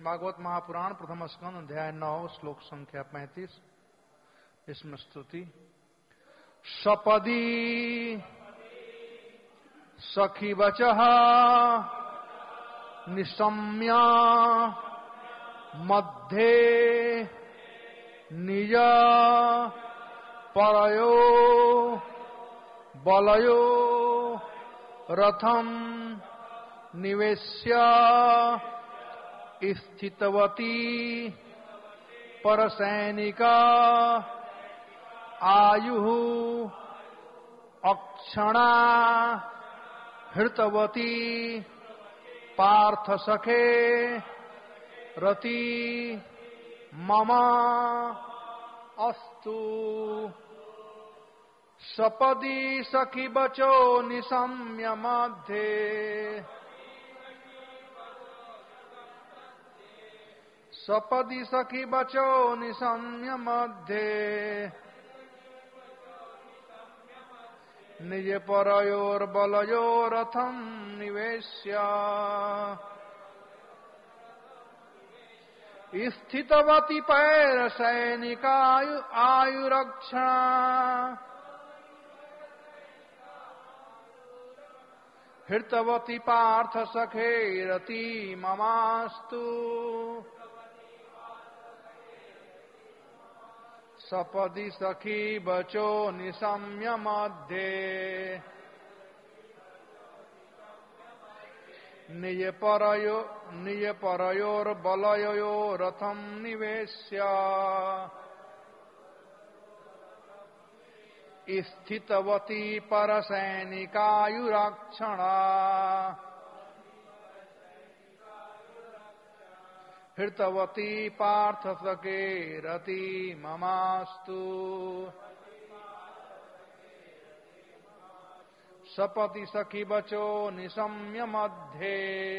भागवत महापुराण प्रथम स्कंद अध्याय 9 श्लोक संख्या 35। इसमें स्तुति। सपदी सखी वचः निशम्य मध्ये निज परयो बलयो रथम निवेश्य स्थितवती परसैनिका आयुः अक्षणा हृतवती पार्थ सखे रति मम अस्तु। सपदी सखी बचो निशम्य मध्ये सपदी सखी बचो निशम्य मध्ये निज परयोर बलयो रथम निवेश्य स्थितवती पैर सैनिका आयुरक्षणा हृतवती पार्थ सखे रति ममास्तु। सपदी सखी बचो निशम्य मध्ये निज परयोर बलयो रथम निवेश्य स्थितवती परसैनिकायुरक्षणा हृतवती पार्थ सखे रति ममास्तु। सपति सखी बचो निशम्य मध्ये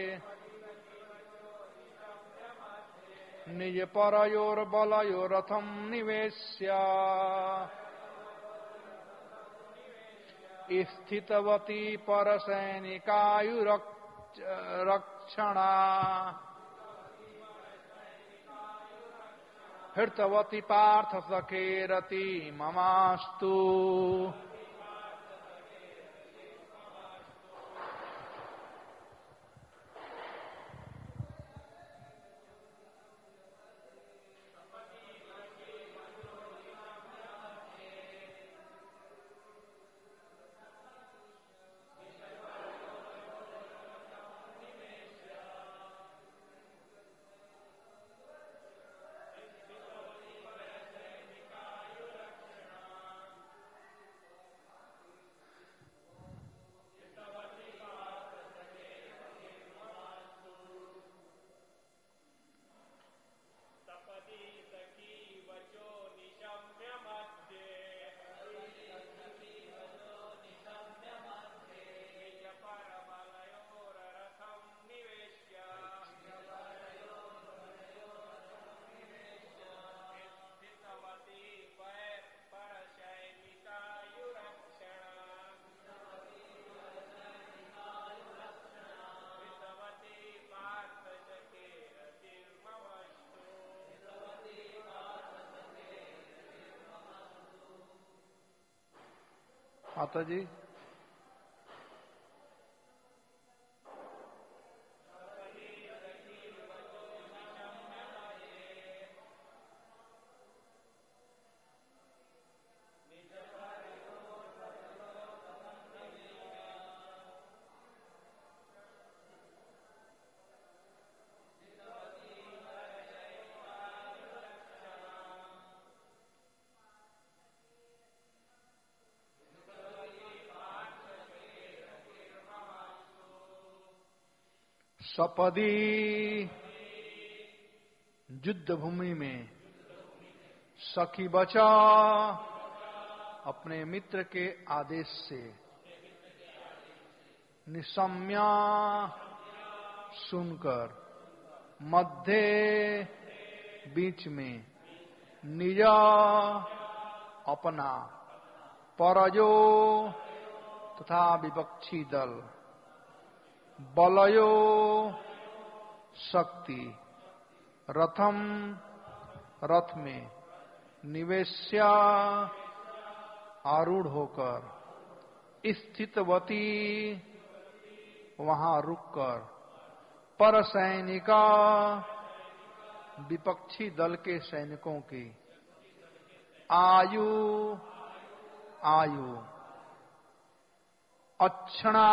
निज परयोर बलयो रथम निवेश्य स्थितवती परसैनिकायुरक्षणा हृतवती पार्थ सखे रति ममास्तु। माता जी सपदी युद्ध भूमि में सखी बचा अपने मित्र के आदेश से निशम्या सुनकर मध्य बीच में निजा अपना परजो तथा विपक्षी दल बलयो शक्ति रथम रथ में, निवेश्य आरूढ़ होकर, स्थितवती वहां रुककर, पर सैनिका विपक्षी दल के सैनिकों की, आयु आयु अक्षणा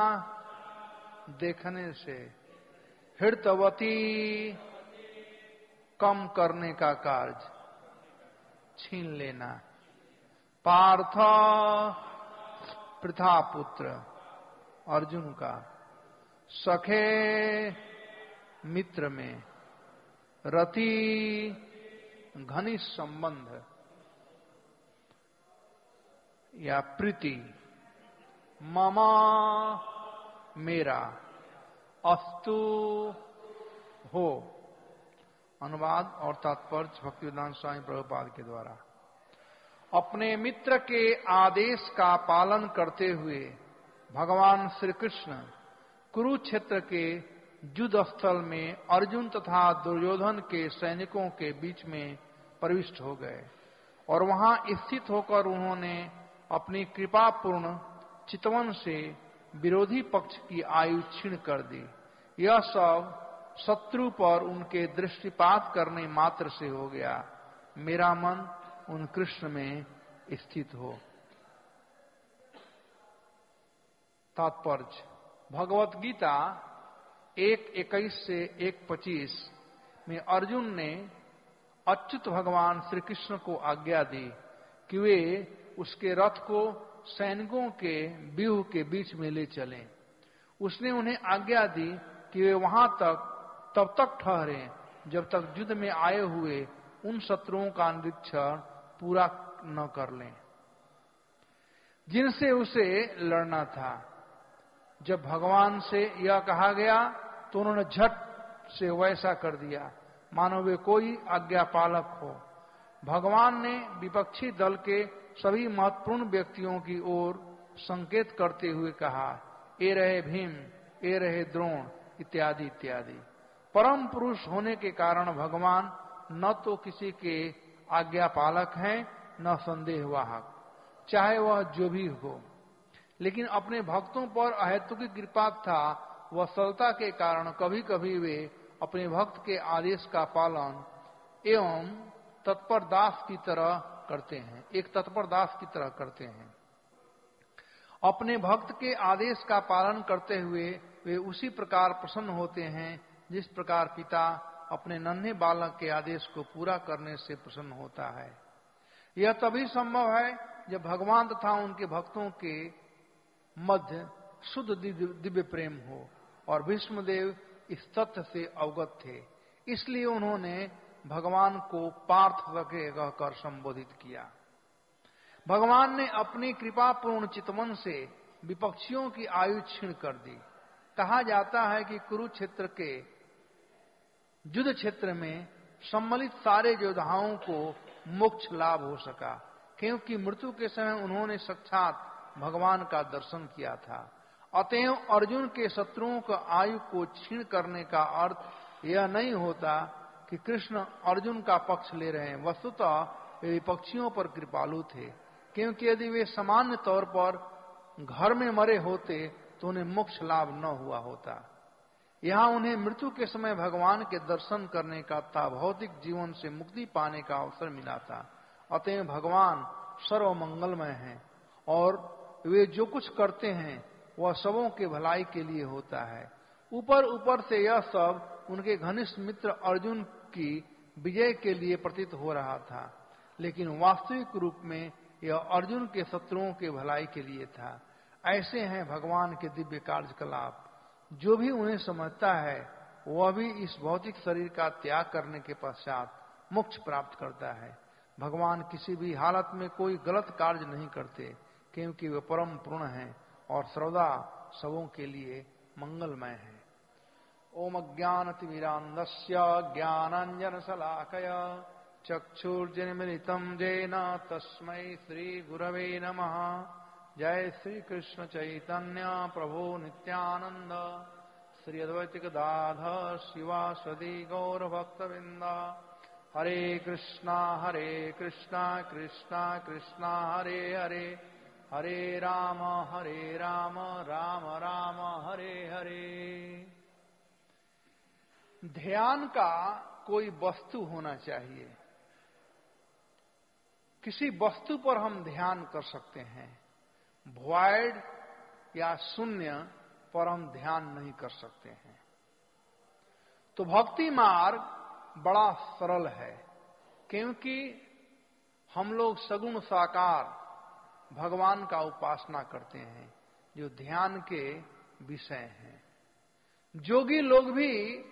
देखने से, हृतवती कम करने का कार्य, छीन लेना, पार्थ पृथा पुत्र अर्जुन का, सखे मित्र में, रति घनिष्ठ संबंध या प्रीति, ममा मेरा, अस्तु हो। अनुवाद और तात्पर्य भक्तिवेदांत स्वामी प्रभुपाद के द्वारा। अपने मित्र के आदेश का पालन करते हुए भगवान श्री कृष्ण कुरुक्षेत्र के युद्ध स्थल में अर्जुन तथा दुर्योधन के सैनिकों के बीच में प्रविष्ट हो गए और वहां स्थित होकर उन्होंने अपनी कृपापूर्ण चितवन से विरोधी पक्ष की आयु क्षीण कर दी। यह सब शत्रु पर उनके दृष्टिपात करने मात्र से हो गया। मेरा मन उन कृष्ण में स्थित हो। तात्पर्य, भगवत गीता 1:21 से 1:25 में अर्जुन ने अच्युत भगवान श्री कृष्ण को आज्ञा दी कि वे उसके रथ को सैनिकों के व्यूह के बीच में ले चलें। उसने उन्हें आज्ञा दी कि वे वहां तब तक ठहरे जब तक युद्ध में आए हुए उन शत्रुओं का निरीक्षण पूरा न कर लें जिनसे उसे लड़ना था। जब भगवान से यह कहा गया तो उन्होंने झट से वैसा कर दिया मानो वे कोई आज्ञा पालक हो। भगवान ने विपक्षी दल के सभी महत्वपूर्ण व्यक्तियों की ओर संकेत करते हुए कहा, ए रहे भीम, ए रहे द्रोण इत्यादि इत्यादि। परम पुरुष होने के कारण भगवान न तो किसी के आज्ञा पालक हैं न संदेहवाहक, चाहे वह जो भी हो। लेकिन अपने भक्तों पर अहेतुकी कृपा था वह सरलता के कारण कभी कभी वे अपने भक्त के आदेश का पालन एवं तत्पर दास की तरह करते हैं, एक तत्पर दास की तरह करते हैं। अपने भक्त के आदेश का पालन करते हुए वे उसी प्रकार प्रसन्न होते हैं जिस प्रकार पिता अपने नन्हे बालक के आदेश को पूरा करने से प्रसन्न होता है। यह तभी संभव है जब भगवान तथा उनके भक्तों के मध्य शुद्ध दिव्य प्रेम हो, और भीष्मदेव इस तथ्य से अवगत थे। इसलिए उन्होंने भगवान को पार्थ कहकर संबोधित किया। भगवान ने अपनी कृपापूर्ण चितवन से विपक्षियों की आयु क्षीण कर दी। कहा जाता है कि कुरुक्षेत्र के युद्ध क्षेत्र में सम्मिलित सारे योद्धाओं को मोक्ष लाभ हो सका, क्योंकि मृत्यु के समय उन्होंने साक्षात भगवान का दर्शन किया था। अतएव अर्जुन के शत्रुओं का आयु को क्षीण करने का अर्थ यह नहीं होता कि कृष्ण अर्जुन का पक्ष ले रहे हैं। वस्तुतः वे विपक्षियों पर कृपालु थे, क्योंकि यदि वे सामान्य तौर पर घर में मरे होते तो उन्हें मोक्ष लाभ न हुआ होता। यहाँ उन्हें मृत्यु के समय भगवान के दर्शन करने का तथा भौतिक जीवन से मुक्ति पाने का अवसर मिला था। अतएव भगवान सर्वमंगलमय हैं और वे जो कुछ करते हैं वह सबों के भलाई के लिए होता है। ऊपर ऊपर से यह सब उनके घनिष्ठ मित्र अर्जुन की विजय के लिए प्रतीत हो रहा था, लेकिन वास्तविक रूप में यह अर्जुन के शत्रुओं के भलाई के लिए था। ऐसे हैं भगवान के दिव्य कार्यकलाप। जो भी उन्हें समझता है वह भी इस भौतिक शरीर का त्याग करने के पश्चात मोक्ष प्राप्त करता है। भगवान किसी भी हालत में कोई गलत कार्य नहीं करते, क्योंकि वे परम पूर्ण हैं और सर्वदा सबों के लिए मंगलमय हैं। ओम अज्ञानतिमिरान्धस्य ज्ञानाञ्जनशलाकया चक्षुर्जन्मिलितं येन तस्मै श्रीगुरवे नमः। जय श्री कृष्ण चैतन्य प्रभु नित्यानंद श्री अद्वैत गदाधर शिवासदि गौर भक्तवृंदा। हरे कृष्णा कृष्णा कृष्णा हरे हरे, हरे राम राम राम हरे हरे। ध्यान का कोई वस्तु होना चाहिए। किसी वस्तु पर हम ध्यान कर सकते हैं, वॉइड या शून्य पर हम ध्यान नहीं कर सकते हैं। तो भक्ति मार्ग बड़ा सरल है, क्योंकि हम लोग सगुण साकार भगवान का उपासना करते हैं, जो ध्यान के विषय हैं। जोगी लोग भी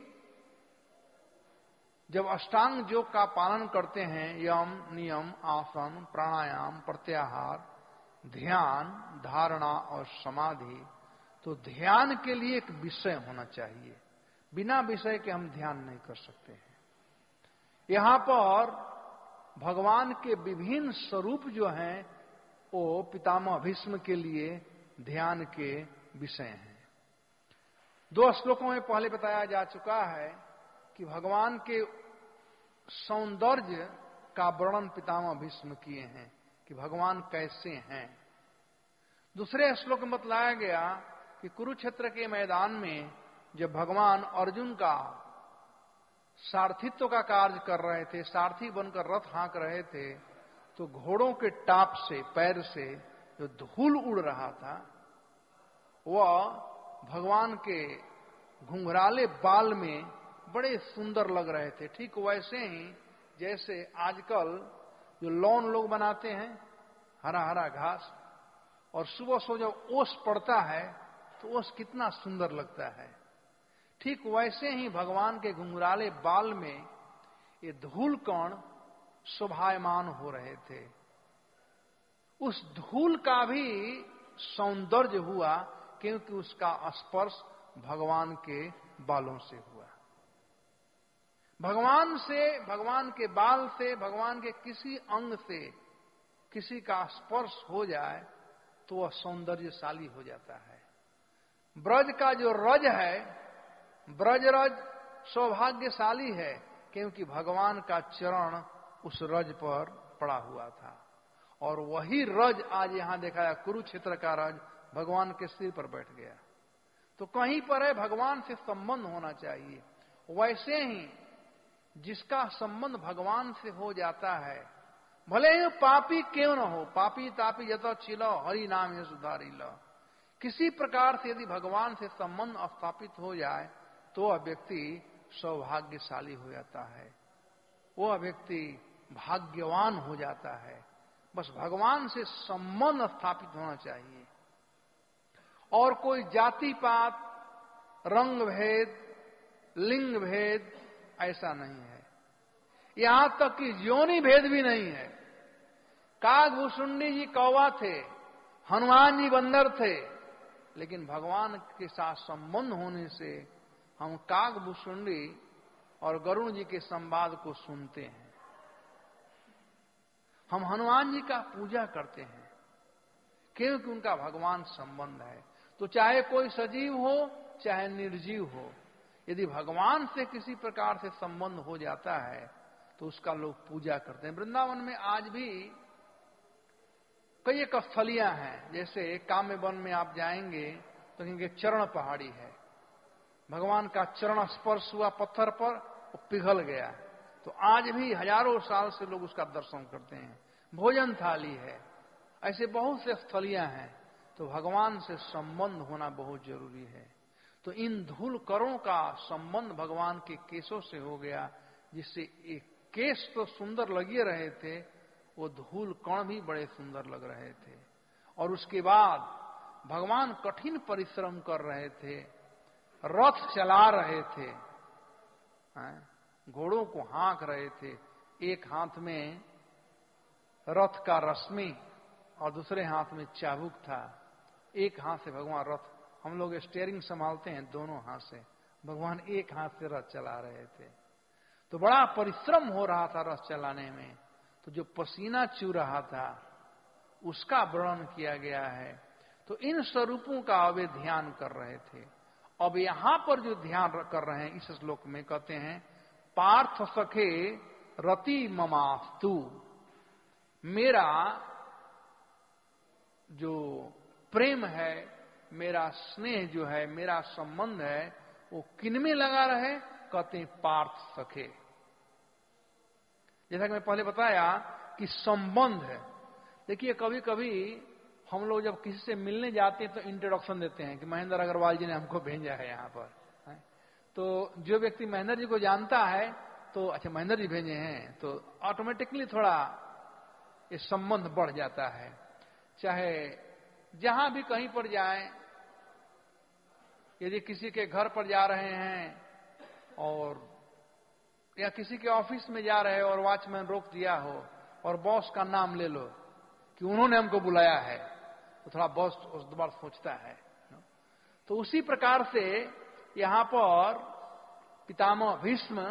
जब अष्टांग योग का पालन करते हैं, यम नियम आसन प्राणायाम प्रत्याहार ध्यान धारणा और समाधि, तो ध्यान के लिए एक विषय होना चाहिए। बिना विषय के हम ध्यान नहीं कर सकते हैं। यहां पर भगवान के विभिन्न स्वरूप जो हैं, वो पितामह भीष्म के लिए ध्यान के विषय हैं। 2 श्लोकों में पहले बताया जा चुका है कि भगवान के सौंदर्य का वर्णन पितामह भीष्म किए हैं कि भगवान कैसे हैं। दूसरे श्लोक में बतलाया गया कि कुरुक्षेत्र के मैदान में जब भगवान अर्जुन का सारथित्व का कार्य कर रहे थे, सारथी बनकर रथ हाँक रहे थे, तो घोड़ों के टाप से पैर से जो धूल उड़ रहा था, वह भगवान के घुंघराले बाल में बड़े सुंदर लग रहे थे। ठीक वैसे ही जैसे आजकल जो लॉन लोग बनाते हैं, हरा हरा घास, और सुबह सुबह जब ओस पड़ता है तो ओस कितना सुंदर लगता है। ठीक वैसे ही भगवान के घुंघराले बाल में ये धूल कण शोभायमान हो रहे थे। उस धूल का भी सौंदर्य हुआ, क्योंकि उसका स्पर्श भगवान के बालों से हुआ। भगवान से, भगवान के बाल से, भगवान के किसी अंग से किसी का स्पर्श हो जाए तो वह सौंदर्यशाली हो जाता है। ब्रज का जो रज है, ब्रज रज सौभाग्यशाली है, क्योंकि भगवान का चरण उस रज पर पड़ा हुआ था। और वही रज आज यहां देखा है, कुरुक्षेत्र का रज भगवान के सिर पर बैठ गया। तो कहीं पर है भगवान से संबंध होना चाहिए। वैसे ही जिसका संबंध भगवान से हो जाता है, भले ही पापी क्यों न हो, पापी तापी जत छिलो हरि नाम ये सुधारी लो, किसी प्रकार से यदि भगवान से संबंध स्थापित हो जाए तो वह व्यक्ति सौभाग्यशाली हो जाता है, वह व्यक्ति भाग्यवान हो जाता है। बस भगवान से संबंध स्थापित होना चाहिए। और कोई जाति पात, रंग भेद, लिंग भेद ऐसा नहीं है। यहां तक कि योनि भेद भी नहीं है। कागभूषुंडी जी कौवा थे, हनुमान जी बंदर थे, लेकिन भगवान के साथ संबंध होने से हम कागभूषुंडी और गरुण जी के संवाद को सुनते हैं। हम हनुमान जी का पूजा करते हैं, क्योंकि उनका भगवान संबंध है। तो चाहे कोई सजीव हो चाहे निर्जीव हो, यदि भगवान से किसी प्रकार से संबंध हो जाता है तो उसका लोग पूजा करते हैं। वृंदावन में आज भी कई एक स्थलियां हैं, जैसे काम्य वन में आप जाएंगे तो इनके चरण पहाड़ी है, भगवान का चरण स्पर्श हुआ पत्थर पर, वो पिघल गया। तो आज भी हजारों साल से लोग उसका दर्शन करते हैं। भोजन थाली है, ऐसे बहुत से स्थलियां हैं। तो भगवान से संबंध होना बहुत जरूरी है। तो इन धूल करों का संबंध भगवान के केशों से हो गया, जिससे एक केश तो सुंदर लगे रहे थे, वो धूल कण भी बड़े सुंदर लग रहे थे। और उसके बाद भगवान कठिन परिश्रम कर रहे थे, रथ चला रहे थे, घोड़ों को हाँक रहे थे। एक हाथ में रथ का रश्मि और दूसरे हाथ में चाबुक था। एक हाथ से भगवान रथ, हम लोग स्टीयरिंग संभालते हैं दोनों हाथ से, भगवान एक हाथ से रथ चला रहे थे। तो बड़ा परिश्रम हो रहा था रथ चलाने में। तो जो पसीना चू रहा था उसका वर्णन किया गया है। तो इन स्वरूपों का वे ध्यान कर रहे थे। अब यहां पर जो ध्यान कर रहे हैं इस श्लोक में, कहते हैं पार्थ सखे रति ममास्तु, मेरा जो प्रेम है, मेरा स्नेह जो है, मेरा संबंध है, वो किनमें लगा रहे? कहते हैं पार्थ सखे। जैसा कि मैं पहले बताया कि संबंध है। देखिए कभी कभी हम लोग जब किसी से मिलने जाते हैं तो इंट्रोडक्शन देते हैं कि महेंद्र अग्रवाल जी ने हमको भेजा है यहाँ पर। तो जो व्यक्ति महेंद्र जी को जानता है तो अच्छा महेंद्र जी भेजे हैं, तो ऑटोमेटिकली थोड़ा ये संबंध बढ़ जाता है। चाहे जहां भी कहीं पर जाएं, यदि किसी के घर पर जा रहे हैं और या किसी के ऑफिस में जा रहे हो और वॉचमैन रोक दिया हो और बॉस का नाम ले लो कि उन्होंने हमको बुलाया है, तो थोड़ा बॉस उस बार सोचता है। तो उसी प्रकार से यहां पर पितामह भीष्म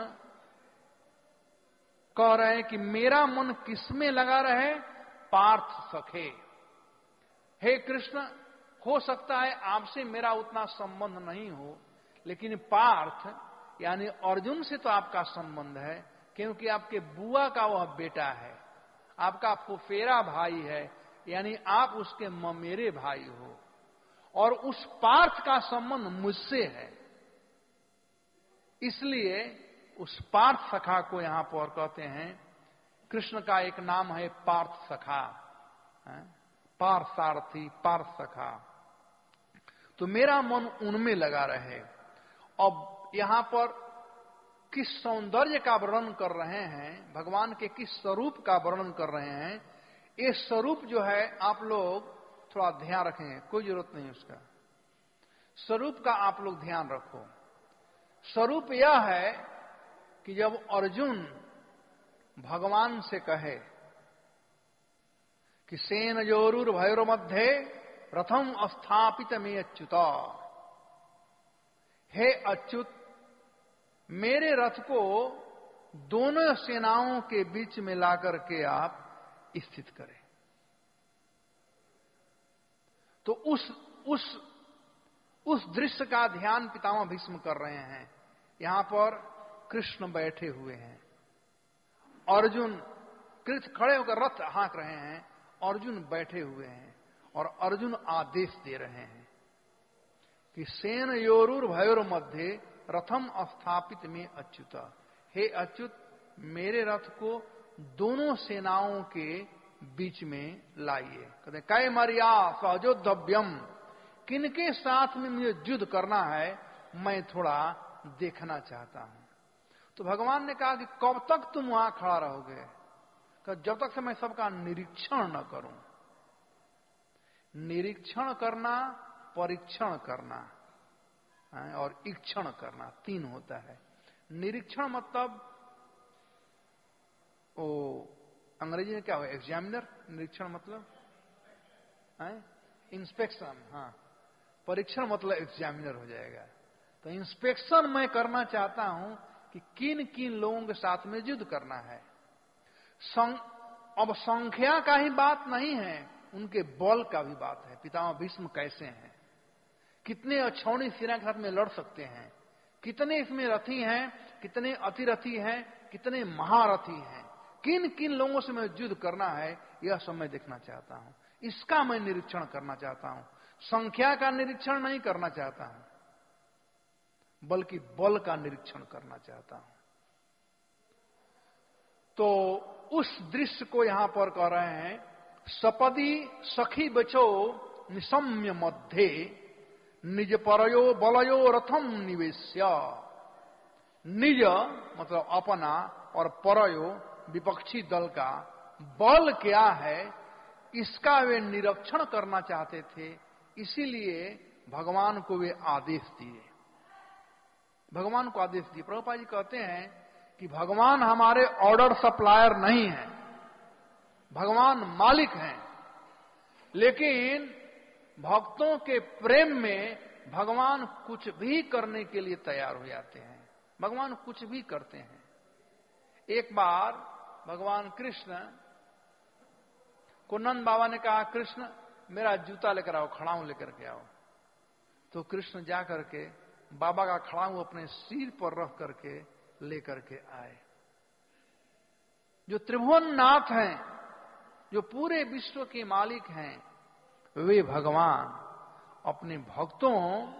कह रहे हैं कि मेरा मन किसमें लगा रहे? पार्थ सखे। हे कृष्ण, हो सकता है आपसे मेरा उतना संबंध नहीं हो, लेकिन पार्थ यानी अर्जुन से तो आपका संबंध है, क्योंकि आपके बुआ का वह बेटा है, आपका फुफेरा भाई है, यानी आप उसके ममेरे भाई हो, और उस पार्थ का संबंध मुझसे है। इसलिए उस पार्थ सखा को यहां पर कहते हैं, कृष्ण का एक नाम है पार्थ सखा, पार्थसारथी, पार्थ सखा। तो मेरा मन उनमें लगा रहे। अब यहां पर किस सौंदर्य का वर्णन कर रहे हैं, भगवान के किस स्वरूप का वर्णन कर रहे हैं, ये स्वरूप जो है आप लोग थोड़ा ध्यान रखें, कोई जरूरत नहीं उसका। स्वरूप का आप लोग ध्यान रखो। स्वरूप यह है कि जब अर्जुन भगवान से कहे कि सेन जोरुर भैरो मध्य प्रथम स्थापित में अच्युत, हे अच्युत मेरे रथ को दोनों सेनाओं के बीच में लाकर के आप स्थित करें। तो उस दृश्य का ध्यान पितामह भीष्म कर रहे हैं। यहां पर कृष्ण बैठे हुए हैं, अर्जुन कृष्ण खड़े होकर रथ हाँक रहे हैं, अर्जुन बैठे हुए हैं और अर्जुन आदेश दे रहे हैं कि सेन योरुर भयोर मध्य रथम स्थापित में अच्युत, हे अच्युत मेरे रथ को दोनों सेनाओं के बीच में लाइए। कहते कै मर्या सहजोद्धव्यम, किनके साथ में मुझे युद्ध करना है मैं थोड़ा देखना चाहता हूं। तो भगवान ने कहा कि कब तक तुम वहां खड़ा रहोगे? जब तक से मैं सबका निरीक्षण न करूं। निरीक्षण करना, परीक्षण करना और ईक्षण करना, तीन होता है। निरीक्षण मतलब वो अंग्रेजी में क्या हो, एग्जामिनर। निरीक्षण मतलब इंस्पेक्शन, हाँ। परीक्षण मतलब एग्जामिनर हो जाएगा। तो इंस्पेक्शन मैं करना चाहता हूं कि किन किन लोगों के साथ में युद्ध करना है। अब संख्या का ही बात नहीं है, उनके बल का भी बात है। पितामह भीष्म कैसे हैं, कितने अक्षौणी सेना के साथ में लड़ सकते हैं, कितने इसमें रथी हैं, कितने अतिरथी हैं, कितने महारथी हैं, किन किन लोगों से मैं युद्ध करना है, यह सब मैं देखना चाहता हूं। इसका मैं निरीक्षण करना चाहता हूं। संख्या का निरीक्षण नहीं करना चाहता हूं, बल्कि बल का निरीक्षण करना चाहता हूं। तो उस दृश्य को यहां पर कह रहे हैं, सपदी सखी बचो निशम्य मध्य निज परयो बलयो रथम निवेश्य। निज मतलब अपना और परयो विपक्षी दल का बल क्या है, इसका वे निरीक्षण करना चाहते थे। इसीलिए भगवान को वे आदेश दिए, भगवान को आदेश दिए। प्रभुपाद जी कहते हैं कि भगवान हमारे ऑर्डर सप्लायर नहीं है, भगवान मालिक हैं, लेकिन भक्तों के प्रेम में भगवान कुछ भी करने के लिए तैयार हो जाते हैं। भगवान कुछ भी करते हैं। एक बार भगवान कृष्ण को नंद बाबा ने कहा, कृष्ण मेरा जूता लेकर आओ, खड़ाऊं लेकर के आओ। तो कृष्ण जा करके बाबा का खड़ाऊ अपने सिर पर रख करके लेकर के आए। जो त्रिभुवन नाथ हैं, जो पूरे विश्व के मालिक हैं, वे भगवान अपने भक्तों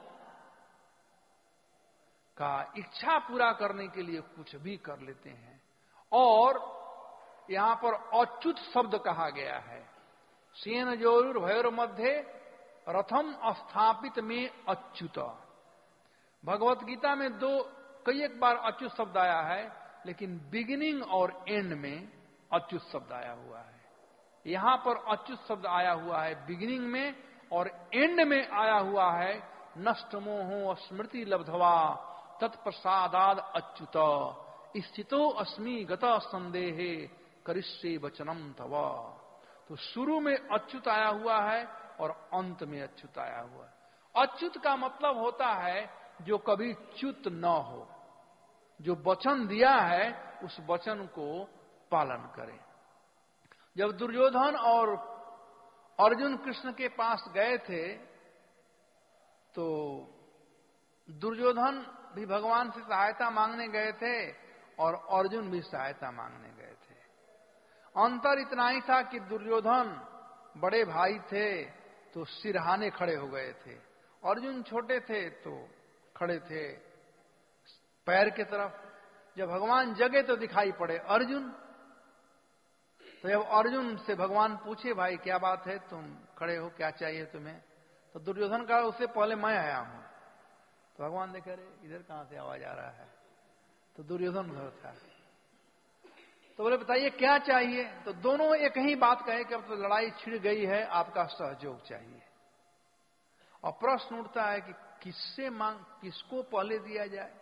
का इच्छा पूरा करने के लिए कुछ भी कर लेते हैं। और यहां पर अच्युत शब्द कहा गया है। सेन जोर भयोर मध्य रथम स्थापित में अच्युत। भगवत गीता में कई एक बार अच्युत शब्द आया है, लेकिन बिगिनिंग और एंड में अच्युत शब्द आया हुआ है। यहां पर अच्युत शब्द आया हुआ है बिगिनिंग में, और एंड में आया हुआ है नष्ट मोहो स्मृति लब्धवा तत्प्रसादाद अच्युत स्थितो अस्मि गत संदेहे करिष्ये वचनम तव। तो शुरू में अच्युत आया हुआ है और अंत में अच्युत आया हुआ है। अच्युत का मतलब होता है जो कभी च्युत न हो, जो वचन दिया है उस वचन को पालन करे। जब दुर्योधन और अर्जुन कृष्ण के पास गए थे तो दुर्योधन भी भगवान से सहायता मांगने गए थे और अर्जुन भी सहायता मांगने गए थे। अंतर इतना ही था कि दुर्योधन बड़े भाई थे तो सिरहाने खड़े हो गए थे, अर्जुन छोटे थे तो खड़े थे पैर की तरफ। जब भगवान जगे तो दिखाई पड़े अर्जुन। तो जब अर्जुन से भगवान पूछे भाई क्या बात है, तुम खड़े हो, क्या चाहिए तुम्हें, तो दुर्योधन कहा उससे पहले मैं आया हूं। तो भगवान देख रहे इधर कहां से आवाज आ रहा है, तो दुर्योधन उधर था। तो बोले बताइए क्या चाहिए। तो दोनों एक ही बात कहे कि अब तो लड़ाई छिड़ गई है, आपका सहयोग चाहिए। और प्रश्न उठता है कि किसको पहले दिया जाए।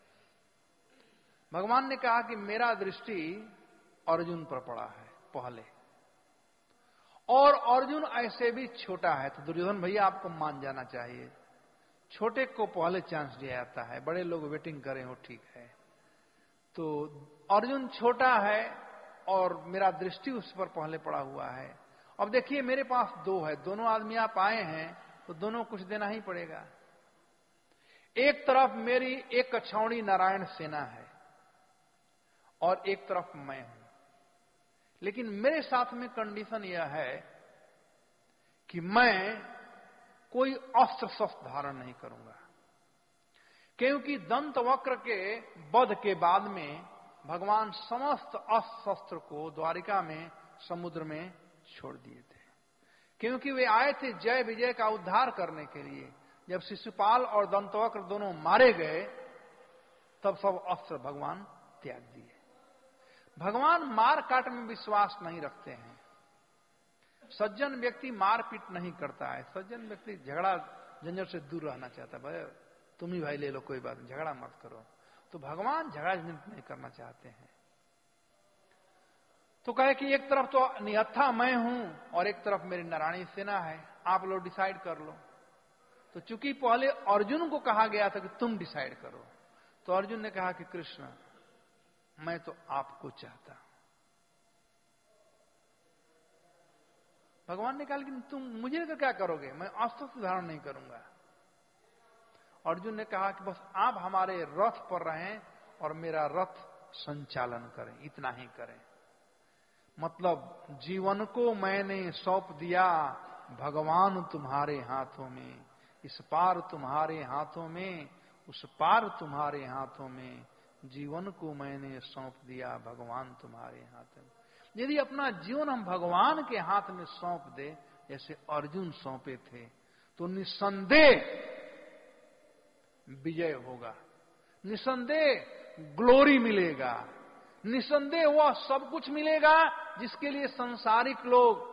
भगवान ने कहा कि मेरा दृष्टि अर्जुन पर पड़ा है पहले, और अर्जुन ऐसे भी छोटा है, तो दुर्योधन भैया आपको मान जाना चाहिए, छोटे को पहले चांस दिया जाता है, बड़े लोग वेटिंग करें हो ठीक है। तो अर्जुन छोटा है और मेरा दृष्टि उस पर पहले पड़ा हुआ है। अब देखिए मेरे पास दो है, दोनों आदमी आप आए हैं तो दोनों कुछ देना ही पड़ेगा। एक तरफ मेरी एक कछौड़ी नारायण सेना है और एक तरफ मैं हूं, लेकिन मेरे साथ में कंडीशन यह है कि मैं कोई अस्त्र शस्त्र धारण नहीं करूंगा, क्योंकि दंत वक्र के वध के बाद में भगवान समस्त अस्त्र शस्त्र को द्वारिका में समुद्र में छोड़ दिए थे, क्योंकि वे आए थे जय विजय का उद्धार करने के लिए। जब शिशुपाल और दंतवक्र दोनों मारे गए तब सब अस्त्र भगवान त्याग दिए। भगवान मार काट में विश्वास नहीं रखते हैं। सज्जन व्यक्ति मारपीट नहीं करता है, सज्जन व्यक्ति झगड़ा झंझट से दूर रहना चाहता है। भाई तुम ही भाई ले लो, कोई बात नहीं, झगड़ा मत करो। तो भगवान झगड़ा झंझट नहीं करना चाहते हैं। तो कहे कि एक तरफ तो निहत्था मैं हूं और एक तरफ मेरी नारायणी सेना है, आप लोग डिसाइड कर लो। तो चूंकि पहले अर्जुन को कहा गया था कि तुम डिसाइड करो, तो अर्जुन ने कहा कि कृष्ण मैं तो आपको चाहता हूं। भगवान ने कहा लेकिन तुम मुझे तो क्या करोगे, मैं अस्त्र धारण नहीं करूंगा। अर्जुन ने कहा कि बस आप हमारे रथ पर रहें और मेरा रथ संचालन करें, इतना ही करें। मतलब जीवन को मैंने सौंप दिया भगवान तुम्हारे हाथों में, इस पार तुम्हारे हाथों में, उस पार तुम्हारे हाथों में, जीवन को मैंने सौंप दिया भगवान तुम्हारे हाथों में। यदि अपना जीवन हम भगवान के हाथ में सौंप दे जैसे अर्जुन सौंपे थे, तो निसंदेह विजय होगा, निसंदेह ग्लोरी मिलेगा, निसंदेह वह सब कुछ मिलेगा जिसके लिए संसारिक लोग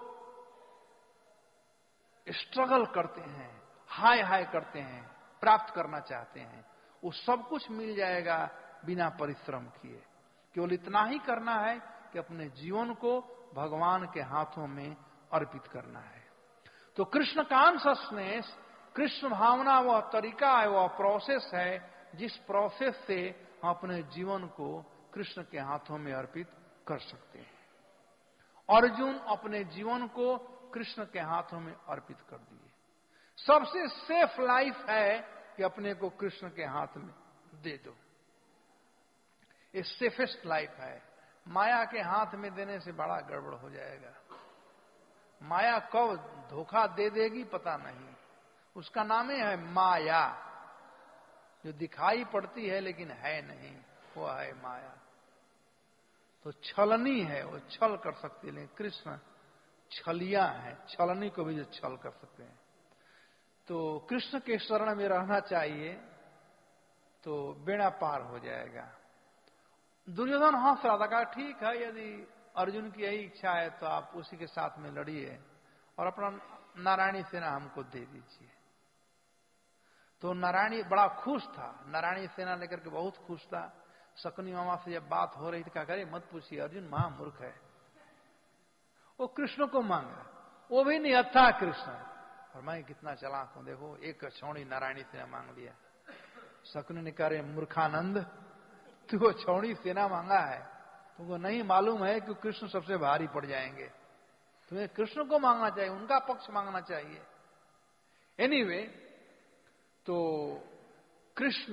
स्ट्रगल करते हैं, हाय हाय करते हैं, प्राप्त करना चाहते हैं। वो सब कुछ मिल जाएगा बिना परिश्रम किए। केवल इतना ही करना है कि अपने जीवन को भगवान के हाथों में अर्पित करना है। तो कृष्ण कॉन्शसनेस, कृष्ण भावना वह तरीका है, वह प्रोसेस है जिस प्रोसेस से हम अपने जीवन को कृष्ण के हाथों में अर्पित कर सकते हैं। अर्जुन अपने जीवन को कृष्ण के हाथों में अर्पित कर दिए। सबसे सेफ लाइफ है कि अपने को कृष्ण के हाथ में दे दो। ये सेफेस्ट लाइफ है। माया के हाथ में देने से बड़ा गड़बड़ हो जाएगा। माया कब धोखा दे देगी पता नहीं। उसका नाम ही है माया, जो दिखाई पड़ती है लेकिन है नहीं, वो है माया। तो छलनी है, वो छल कर सकती है, लेकिन कृष्ण छलिया है, छलनी को भी जो छल कर सकते हैं। तो कृष्ण के शरण में रहना चाहिए तो बेड़ा पार हो जाएगा। दुर्योधन हंस रहा था, कहा ठीक है, यदि अर्जुन की यही इच्छा है तो आप उसी के साथ में लड़िए और अपना नारायणी सेना हमको दे दीजिए। तो नारायणी बड़ा खुश था, नारायणी सेना लेकर के बहुत खुश था। शकुनी मामा से जब बात हो रही थी, कहा करे मत पूछिए, अर्जुन महामूर्ख है, वो कृष्ण को मांगा, वो भी नहीं था कृष्ण। और मैं कितना चालाक हूं, देखो एक छौड़ी नारायणी सेना मांग लिया। शकुनी ने कहा मूर्खानंद, तू वो छौड़ी सेना मांगा है, तुमको नहीं मालूम है कि कृष्ण सबसे भारी पड़ जाएंगे। तुम्हें कृष्ण को मांगना चाहिए, उनका पक्ष मांगना चाहिए। एनीवे, तो कृष्ण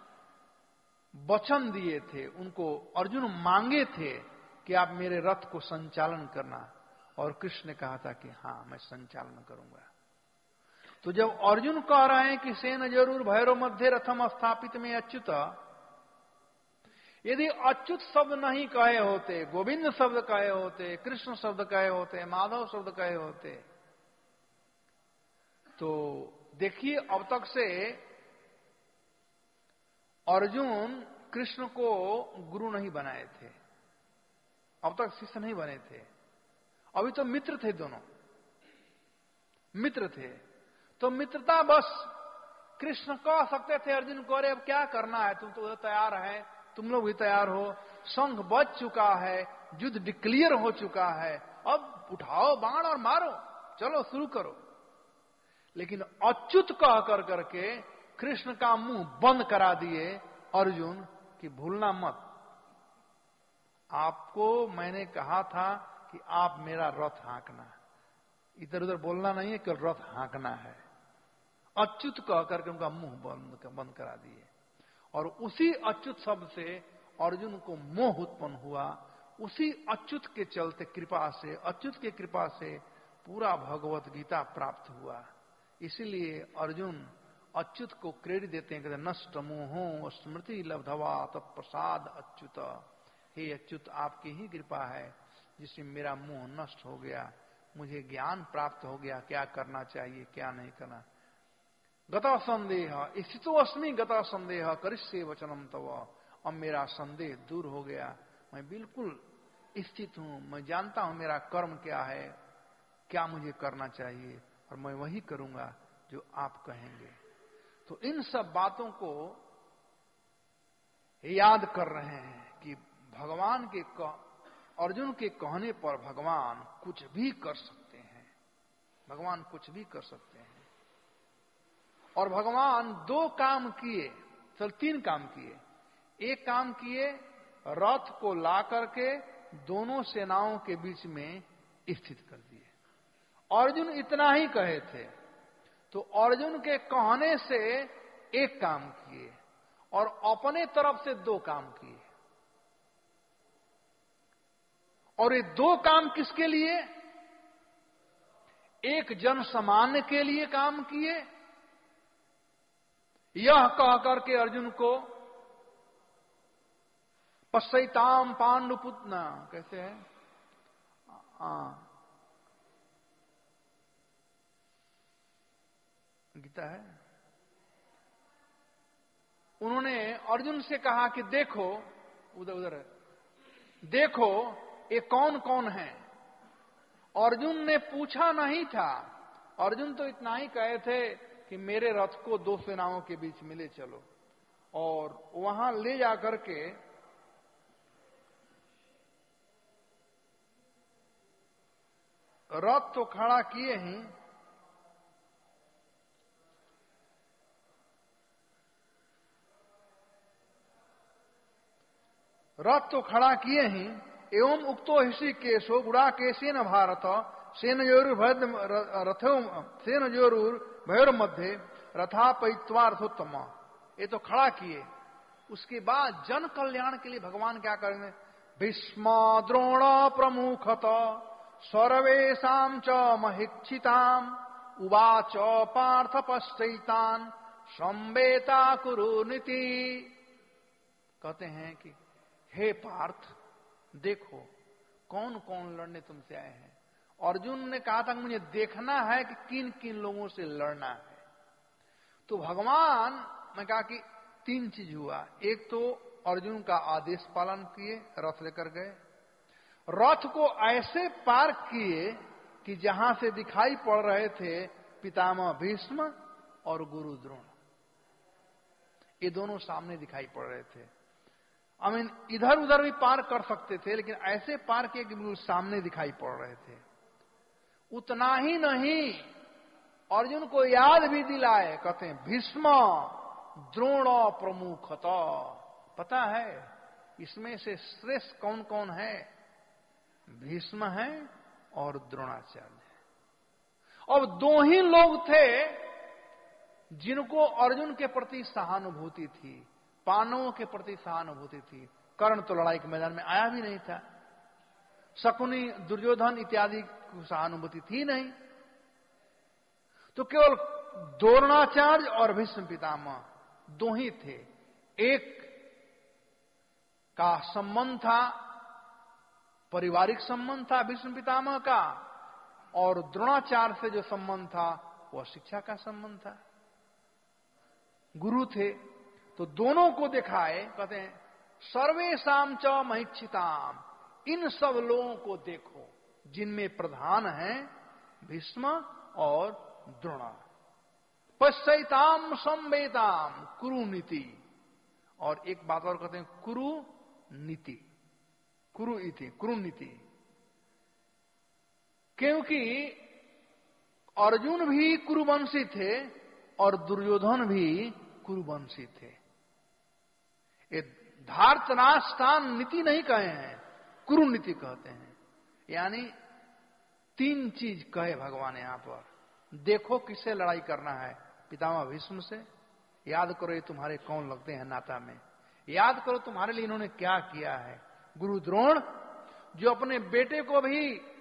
वचन दिए थे उनको, अर्जुन मांगे थे कि आप मेरे रथ को संचालन करना, और कृष्ण ने कहा था कि हां मैं संचालन करूंगा। तो जब अर्जुन कह रहे हैं कि सेन जरूर भैरव मध्य रथम स्थापित में अच्युत, यदि अच्युत शब्द नहीं कहे होते, गोविंद शब्द कहे होते, कृष्ण शब्द कहे होते, माधव शब्द कहे होते, तो देखिए अब तक से अर्जुन कृष्ण को गुरु नहीं बनाए थे, अब तक शिष्य नहीं बने थे, अभी तो मित्र थे, दोनों मित्र थे। तो मित्रता बस कृष्ण कह सकते थे अर्जुन को, अरे अब क्या करना है, तुम तो तैयार है, तुम लोग भी तैयार हो, संघ बच चुका है, युद्ध डिक्लेयर हो चुका है, अब उठाओ बाण और मारो, चलो शुरू करो। लेकिन अच्युत कह कर करके कृष्ण का मुंह बंद करा दिए अर्जुन कि भूलना मत, आपको मैंने कहा था कि आप मेरा रथ हाँकना, इधर उधर बोलना नहीं है, केवल रथ हाँकना है। अच्युत कह करके उनका मुंह बंद करा दिए। और उसी अच्युत शब्द से अर्जुन को मोह उत्पन्न हुआ। उसी अच्युत के चलते कृपा से, अच्युत के कृपा से पूरा भगवत गीता प्राप्त हुआ। इसीलिए अर्जुन अच्युत को क्रेडिट देते हैं, कहते नष्ट मोहो स्मृति लब्धवा तत्प्रसाद अच्युत। हे अच्युत, आपकी ही कृपा है जिससे मेरा मोह नष्ट हो गया, मुझे ज्ञान प्राप्त हो गया, क्या करना चाहिए क्या नहीं करना। गता संदेह स्थितो अस्मि, गता संदेह करिष्ये वचनम तव। अब मेरा संदेह दूर हो गया, मैं बिल्कुल स्थित हूं, मैं जानता हूं मेरा कर्म क्या है, क्या मुझे करना चाहिए, और मैं वही करूंगा जो आप कहेंगे। तो इन सब बातों को याद कर रहे हैं कि भगवान के अर्जुन के कहने पर भगवान कुछ भी कर सकते हैं, भगवान कुछ भी कर सकते हैं। और भगवान दो काम किए, चल तीन काम किए। एक काम किए, रथ को ला करके दोनों सेनाओं के बीच में स्थित कर दिए। अर्जुन इतना ही कहे थे, तो अर्जुन के कहने से एक काम किए और अपने तरफ से दो काम किए। और ये दो काम किसके लिए? एक जन सामान्य के लिए काम किए। यह कह करके अर्जुन को पश्यताम पांडुपुतना, कैसे है, गीता है, उन्होंने अर्जुन से कहा कि देखो उधर उधर देखो ये कौन कौन है। अर्जुन ने पूछा नहीं था, अर्जुन तो इतना ही कहे थे कि मेरे रथ को दो सेनाओं के बीच में ले चलो, और वहां ले जाकर के रथ तो खड़ा किए ही, रथ तो खड़ा किए ही, एवं उक्तो हिषि केशो गुड़ा केशेन भारत सेन जोरुर रथो सेन जोरुर भयोर मध्य रथापयित्वार्थोत्तम, ये तो खड़ा किए। उसके बाद जन कल्याण के लिए भगवान क्या करेंगे? भीष्म द्रोण प्रमुखत सर्वेषां च महिक्षिताम् उवाच पार्थ पश्चैतान् संवेता कुरु नीति। कहते हैं कि हे पार्थ, देखो कौन कौन लड़ने तुमसे आए हैं। अर्जुन ने कहा था कि मुझे देखना है कि किन किन लोगों से लड़ना है। तो भगवान ने कहा कि 3 चीज हुआ। एक तो अर्जुन का आदेश पालन किए, रथ लेकर गए, रथ को ऐसे पार किए कि जहां से दिखाई पड़ रहे थे पितामह भीष्म और गुरु द्रोण, ये दोनों सामने दिखाई पड़ रहे थे। इधर उधर भी पार कर सकते थे, लेकिन ऐसे पार किए कि बिल्कुल सामने दिखाई पड़ रहे थे। उतना ही नहीं, अर्जुन को याद भी दिलाए। कहते हैं भीष्म द्रोण प्रमुखता। पता है इसमें से श्रेष्ठ कौन कौन है? भीष्म है और द्रोणाचार्य है। अब 2 ही लोग थे जिनको अर्जुन के प्रति सहानुभूति थी, पांडवों के प्रति सहानुभूति थी। कर्ण तो लड़ाई के मैदान में आया भी नहीं था, शकुनी दुर्योधन इत्यादि की सहानुभूति थी नहीं। तो केवल द्रोणाचार्य और भीष्म पितामह 2 ही थे। एक का संबंध था, पारिवारिक संबंध था भीष्म पितामह का, और द्रोणाचार्य से जो संबंध था वह शिक्षा का संबंध था, गुरु थे। तो दोनों को दिखाए। कहते हैं सर्वेषां च महिक्षिताम्, इन सब लोगों को देखो जिनमें प्रधान हैं भीष्म और द्रोण। पश्यैताम् संवेताम् कुरु नीति। और एक बात और कहते हैं कुरु नीति, कुरु इति, कुरु नीति। क्योंकि अर्जुन भी कुरुवंशी थे और दुर्योधन भी कुरुवंशी थे। ये धार्तराष्ट्रान नीति नहीं कहे हैं, कुरु नीति कहते हैं। यानी 3 चीज कहे भगवान यहां पर। देखो किससे लड़ाई करना है? पितामह भीष्म से। याद करो ये तुम्हारे कौन लगते हैं नाता में। याद करो तुम्हारे लिए इन्होंने क्या किया है। गुरु द्रोण, जो अपने बेटे को भी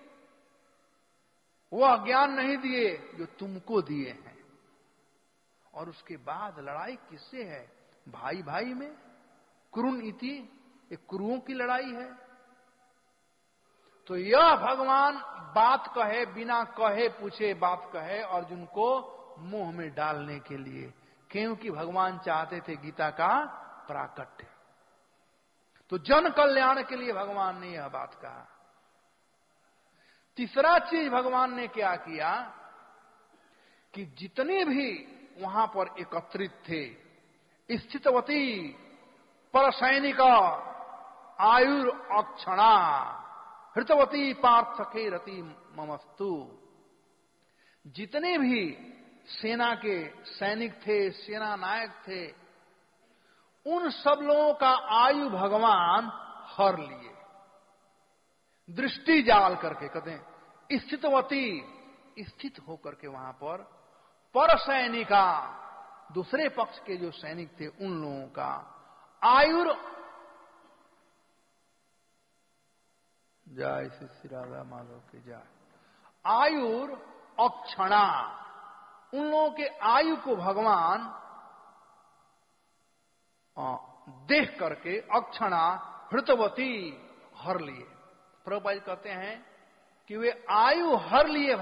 वह ज्ञान नहीं दिए जो तुमको दिए हैं। और उसके बाद लड़ाई किससे है? भाई भाई में। कुरुन इति, ये कुरुओं की लड़ाई है। तो यह भगवान बात कहे, बिना कहे पूछे बात कहे अर्जुन को मोह में डालने के लिए, क्योंकि भगवान चाहते थे गीता का प्राकट्य। तो जन कल्याण के लिए भगवान ने यह बात कहा। तीसरा चीज भगवान ने क्या किया कि जितने भी वहां पर एकत्रित थे, स्थितवती पर सैनिका आयुर अक्षणा हृतवती पार्थके रति ममस्तु। जितने भी सेना के सैनिक थे, सेना नायक थे, उन सब लोगों का आयु भगवान हर लिए। दृष्टि जाल करके कहते हैं स्थितवती, स्थित होकर के वहां पर सैनिका, दूसरे पक्ष के जो सैनिक थे उन लोगों का आयुर, जय श्री राधा माधव के जय, आयुर अक्षणा, उन लोगों के आयु को भगवान देख करके अक्षणा हृतवती हर लिए। प्रभुपाद कहते हैं कि वे आयु हर लिए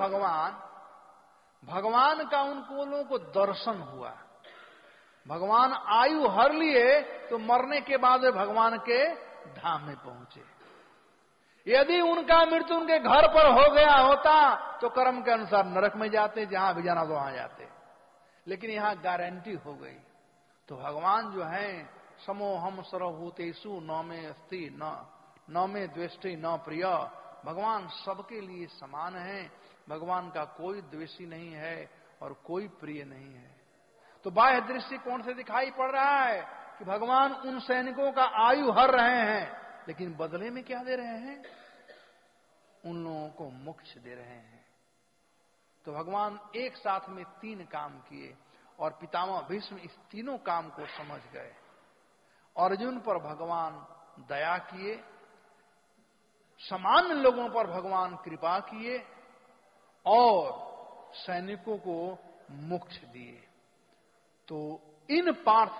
भगवान का उनको लोगों को दर्शन हुआ। भगवान आयु हर लिए तो मरने के बाद वे भगवान के धाम में पहुंचे। यदि उनका मृत्यु उनके घर पर हो गया होता तो कर्म के अनुसार नरक में जाते, जहां भी जाना तो वहां जाते, लेकिन यहां गारंटी हो गई। तो भगवान जो है समोहम सर्वभूतेषु न में अस्ति न में द्वेष्टि न प्रिय, भगवान सबके लिए समान है। भगवान का कोई द्वेषी नहीं है और कोई प्रिय नहीं है। तो बाह्य दृष्टिकोण से दिखाई पड़ रहा है कि भगवान उन सैनिकों का आयु हर रहे हैं, लेकिन बदले में क्या दे रहे हैं? उन लोगों को मोक्ष दे रहे हैं। तो भगवान एक साथ में 3 काम किए और पितामह भीष्म इस तीनों काम को समझ गए। अर्जुन पर भगवान दया किए, सामान्य लोगों पर भगवान कृपा किए और सैनिकों को मोक्ष दिए। तो इन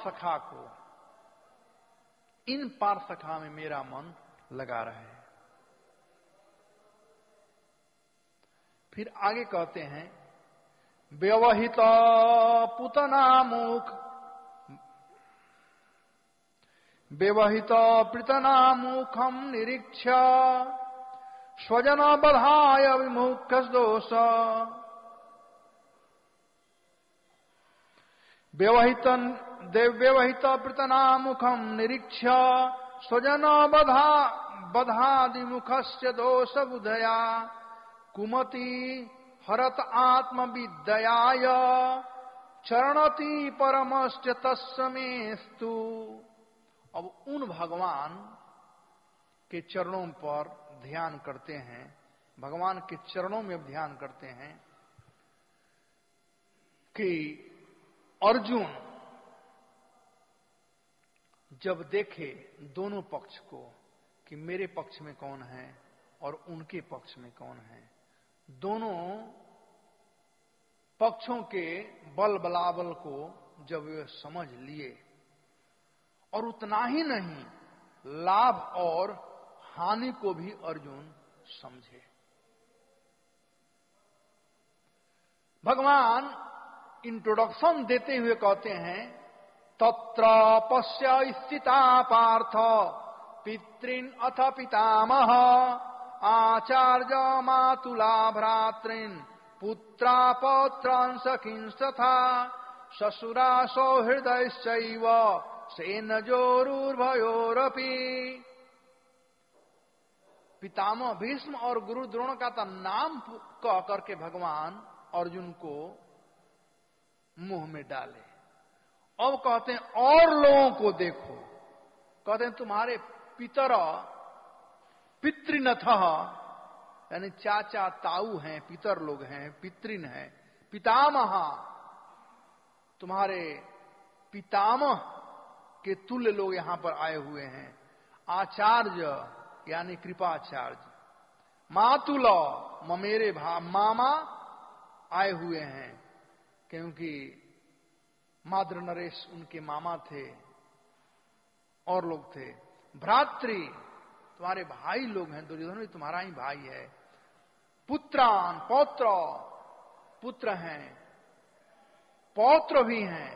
पार्थ सखा में मेरा मन लगा रहे। फिर आगे कहते हैं, व्यवहित पृतनामुखम निरीक्ष स्वजन बधाय विमुखस्दोष। व्यवहित पृतनामुखम निरीक्ष स्वजन बधादिमुखस्य दोष बुधया कुमति हरत आत्मविद्याय चरणति परमश्च तस्मेस्तु। अब उन भगवान के चरणों पर ध्यान करते हैं, भगवान के चरणों में ध्यान करते हैं कि अर्जुन जब देखे दोनों पक्ष को कि मेरे पक्ष में कौन है और उनके पक्ष में कौन है, दोनों पक्षों के बल बलाबल को जब वे समझ लिए और उतना ही नहीं लाभ और हानि को भी अर्जुन समझे। भगवान इंट्रोडक्शन देते हुए कहते हैं, तत्र पश्य स्थिता पार्थ पितृन अथ पितामह आचार्य मातुला भ्रातृन पुत्रा पौत्रान् सखींस्तथा ससुरा सौहृदयश्चैव सेनजोरुर्भयोरपि। पितामह भीष्म और गुरु द्रोण का तो नाम कह करके भगवान अर्जुन को मुंह में डाले। अब कहते हैं और लोगों को देखो, कहते हैं तुम्हारे पितृनथ यानी चाचा ताऊ हैं, पितर लोग हैं, पितृन हैं, पितामह तुम्हारे पितामह के तुल्य लोग यहां पर आए हुए हैं, आचार्य यानी कृपाचार्य, मातुल मेरे मामा आए हुए हैं क्योंकि माद्र नरेश उनके मामा थे और लोग थे, भ्रातृ तुम्हारे भाई लोग हैं, दुर्योधन भी तुम्हारा ही भाई है, पुत्रान पौत्र पुत्र हैं, पौत्र भी हैं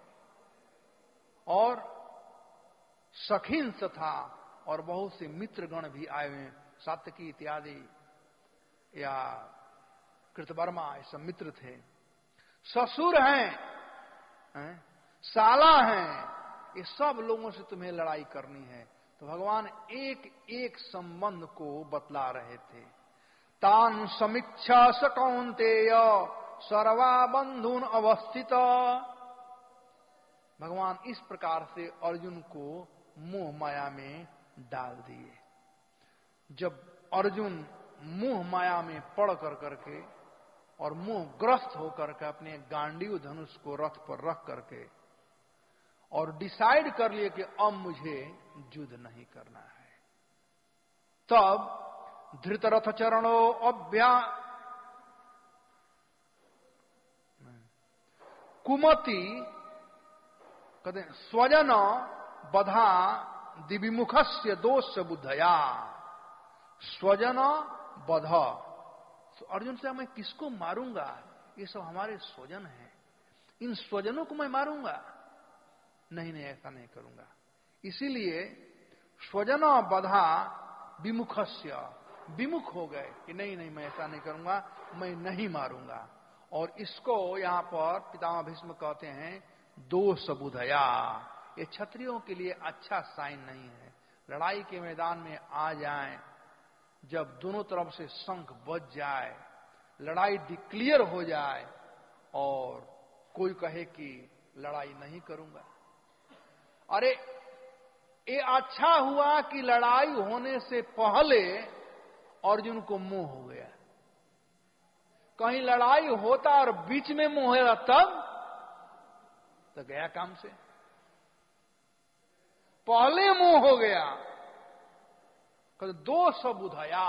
और सखीन तथा और बहुत से मित्रगण भी आए हुए हैं, सात्यकी इत्यादि या कृतवर्मा ये सब मित्र थे, ससुर हैं, साला हैं, ये सब लोगों से तुम्हें लड़ाई करनी है। तो भगवान एक एक संबंध को बतला रहे थे। तान समीक्षा स कौन्तेय सर्वा बंधुन अवस्थित। भगवान इस प्रकार से अर्जुन को मोह माया में डाल दिए। जब अर्जुन मोह माया में पड़ करके और मोहग्रस्त होकर के अपने गांडीव धनुष को रथ पर रख करके और डिसाइड कर लिए कि अब मुझे युद्ध नहीं करना है, तब धृतरथ चरणो कुमति कहते स्वजन बधा दिविमुखस्य दोष बुद्धया। स्वजन बध, तो अर्जुन से मैं किसको मारूंगा, ये सब हमारे स्वजन हैं, इन स्वजनों को मैं मारूंगा नहीं, ऐसा नहीं करूंगा। इसीलिए स्वजन बधा विमुखस्य, विमुख हो गए कि नहीं मैं ऐसा नहीं करूंगा, मैं नहीं मारूंगा। और इसको यहां पर पितामह भीष्म कहते हैं दोष बुधया। ये क्षत्रियों के लिए अच्छा साइन नहीं है। लड़ाई के मैदान में आ जाएं, जब दोनों तरफ से शंख बज जाए, लड़ाई डिक्लेयर हो जाए और कोई कहे कि लड़ाई नहीं करूंगा, अरे ये अच्छा हुआ कि लड़ाई होने से पहले अर्जुन को मोह हो गया। कहीं लड़ाई होता और बीच में मोह तब तो गया काम से। पहले मोह हो गया, कल दोष बुधया,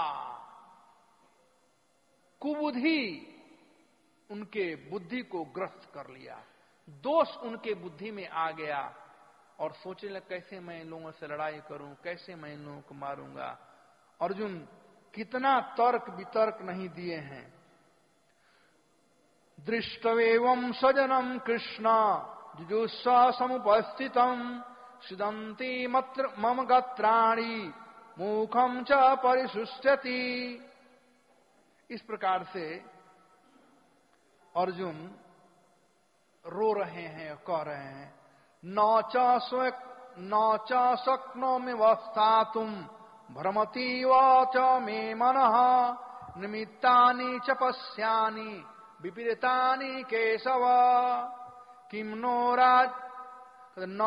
कुबुद्धि उनके बुद्धि को ग्रस्त कर लिया, दोष उनके बुद्धि में आ गया और सोचने लगे कैसे मैं इन लोगों से लड़ाई करूं, कैसे मैं इन लोगों को मारूंगा। अर्जुन कितना तर्क वितर्क नहीं दिए हैं। दृष्टवेवं सजनम कृष्ण जुजुस्सा समुपस्थितम सिदंती मत्र मम गात्राणि मुखम च परिसुष्यति। इस प्रकार से अर्जुन रो रहे हैं, कह रहे हैं न च शक्नोमि वस्थातुं भ्रमति वाच मे मनः निमित्तानि च पश्यानि विपरीतानि केशव किं नो राज न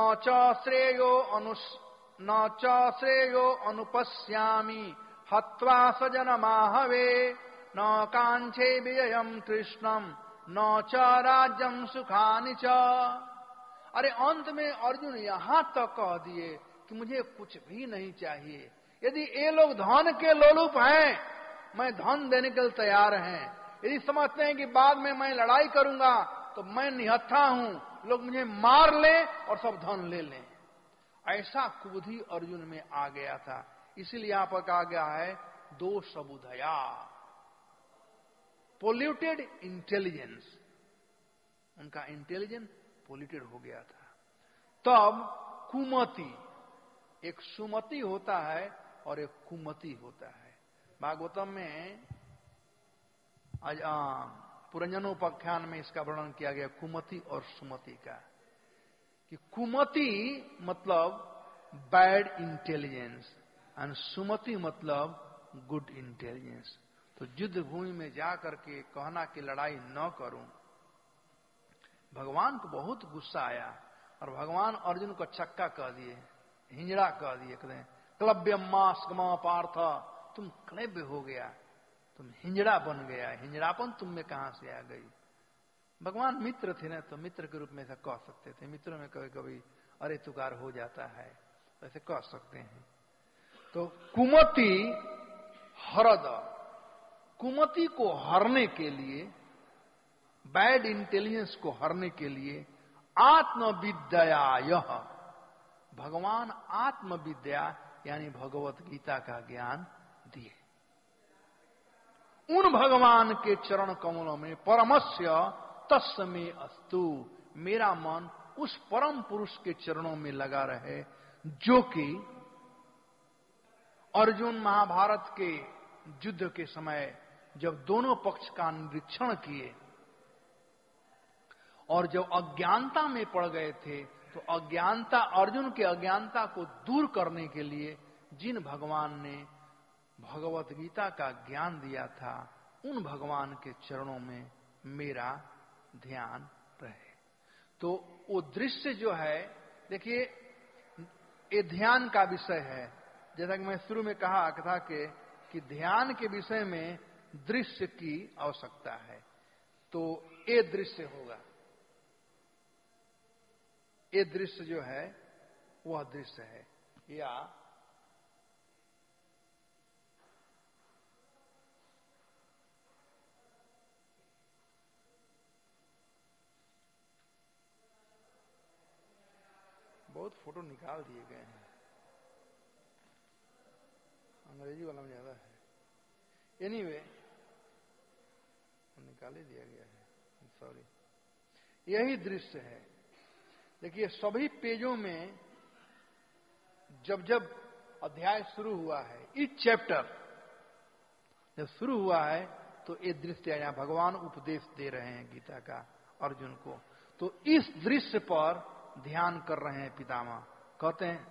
च श्रेयो अनुपश्यामि हत्वा सजनमाहवे न कांक्षे विजयम् कृष्णम् न च राज्यम् सुखानि च। अरे अंत में अर्जुन यहां तक कह दिए कि मुझे कुछ भी नहीं चाहिए। यदि ये लोग धन के लोलुप हैं, मैं धन देने के लिए तैयार हैं। यदि समझते हैं कि बाद में मैं लड़ाई करूंगा तो मैं निहत्था हूं, लोग मुझे मार लें और सब धन ले लें। ऐसा कुबुद्धि अर्जुन में आ गया था। इसीलिए यहां पर कहा गया है दोष बुधया, पोल्यूटेड इंटेलिजेंस। उनका इंटेलिजेंस पोल्यूटेड हो गया था। तब कुमति, एक सुमति होता है और एक कुमति होता है। भागवतम में आज पुरंजनोपाख्यान में इसका वर्णन किया गया कुमति और सुमति का, कि कुमति मतलब बैड इंटेलिजेंस और सुमति मतलब गुड इंटेलिजेंस। तो युद्ध भूमि में जाकर के कहना कि लड़ाई न करूं, भगवान को बहुत गुस्सा आया और भगवान अर्जुन को छक्का कह दिए, हिंजड़ा कह दिए, कहते क्लव्यमास्कमा पार्थ, तुम क्लव्य हो गया, तुम हिंजड़ा बन गया, हिंजड़ापन तुम में कहां से आ गई। भगवान मित्र थे ना, तो मित्र के रूप में ऐसा कह सकते थे। मित्रों में कभी कभी अरे तुकार हो जाता है, ऐसे कह सकते हैं। तो कुमति हरद, कुमति को हरने के लिए, बैड इंटेलिजेंस को हरने के लिए आत्मविद्या, यह भगवान आत्मविद्या यानी भगवत गीता का ज्ञान दिए। उन भगवान के चरण कमलों में परमस्य तस्मै अस्तु, मेरा मन उस परम पुरुष के चरणों में लगा रहे, जो कि अर्जुन महाभारत के युद्ध के समय जब दोनों पक्ष का निरीक्षण किए और जब अज्ञानता में पड़ गए थे, तो अज्ञानता, अर्जुन के अज्ञानता को दूर करने के लिए जिन भगवान ने भगवत गीता का ज्ञान दिया था, उन भगवान के चरणों में मेरा ध्यान रहे। तो वो दृश्य जो है, देखिए ये ध्यान का विषय है। जैसा कि मैं शुरू में कहा था कि ध्यान के विषय में दृश्य की आवश्यकता है। तो ये दृश्य होगा, ये दृश्य जो है वह दृश्य है, या बहुत फोटो निकाल दिए गए हैं, अंग्रेजी वाला में ज्यादा है। एनीवे निकाल ही दिया गया है, सॉरी। यही दृश्य है। देखिए सभी पेजों में जब जब अध्याय शुरू हुआ है, इस चैप्टर जब शुरू हुआ है, तो ये दृश्य है। यहाँ भगवान उपदेश दे रहे हैं गीता का अर्जुन को, तो इस दृश्य पर ध्यान कर रहे हैं पितामह। कहते हैं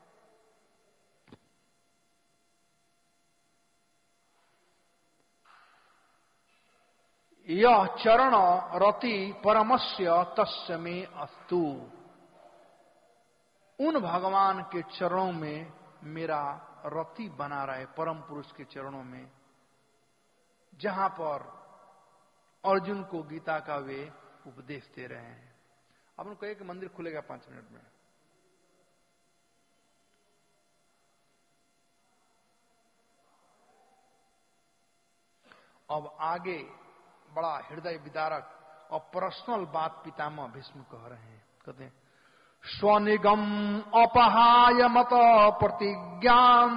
यह चरण रति परमस्य तस्य में अस्तु, उन भगवान के चरणों में मेरा रति बना रहे, परम पुरुष के चरणों में, जहां पर अर्जुन को गीता का वे उपदेश दे रहे हैं। अब उनको कहे कि मंदिर खुलेगा 5 मिनट में। अब आगे बड़ा हृदय विदारक और पर्सनल बात पितामह भीष्म कह रहे हैं। कहते हैं, स्वनिगम अपहाय मत प्रतिज्ञाम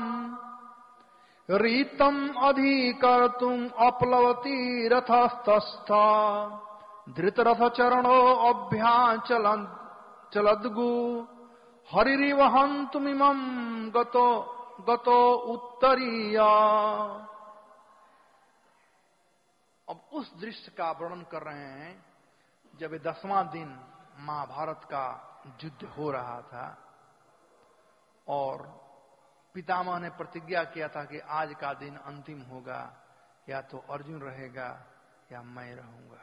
रीतम अधिकर्तुम अपलवती रथस्तस्थ धृतरथ चरणो अभ्याचलन चलद्गु हरिरिवहन्तुमिमं गतो उत्तरीय। अब उस दृश्य का वर्णन कर रहे हैं जब 10वां दिन महाभारत का युद्ध हो रहा था और पितामह ने प्रतिज्ञा किया था कि आज का दिन अंतिम होगा, या तो अर्जुन रहेगा या मैं रहूंगा।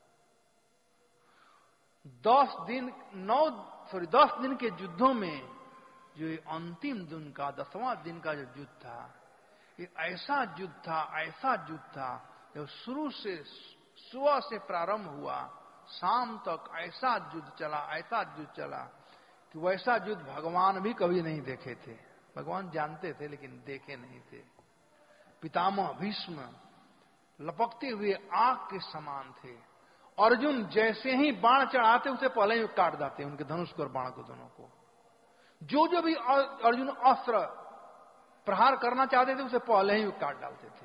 10 दिन के युद्धों में जो ये अंतिम दिन का 10वां दिन का जो युद्ध था, ये ऐसा युद्ध था जो शुरू से सुबह से प्रारंभ हुआ, शाम तक ऐसा युद्ध चला कि वैसा युद्ध भगवान भी कभी नहीं देखे थे। भगवान जानते थे लेकिन देखे नहीं थे। पितामह भीष्म लपकते हुए आग के समान थे। अर्जुन जैसे ही बाण चढ़ाते उसे पहले ही काट देते, उनके धनुष को और बाण को दोनों को। जो भी अर्जुन अस्त्र प्रहार करना चाहते थे उसे पहले ही काट डालते थे।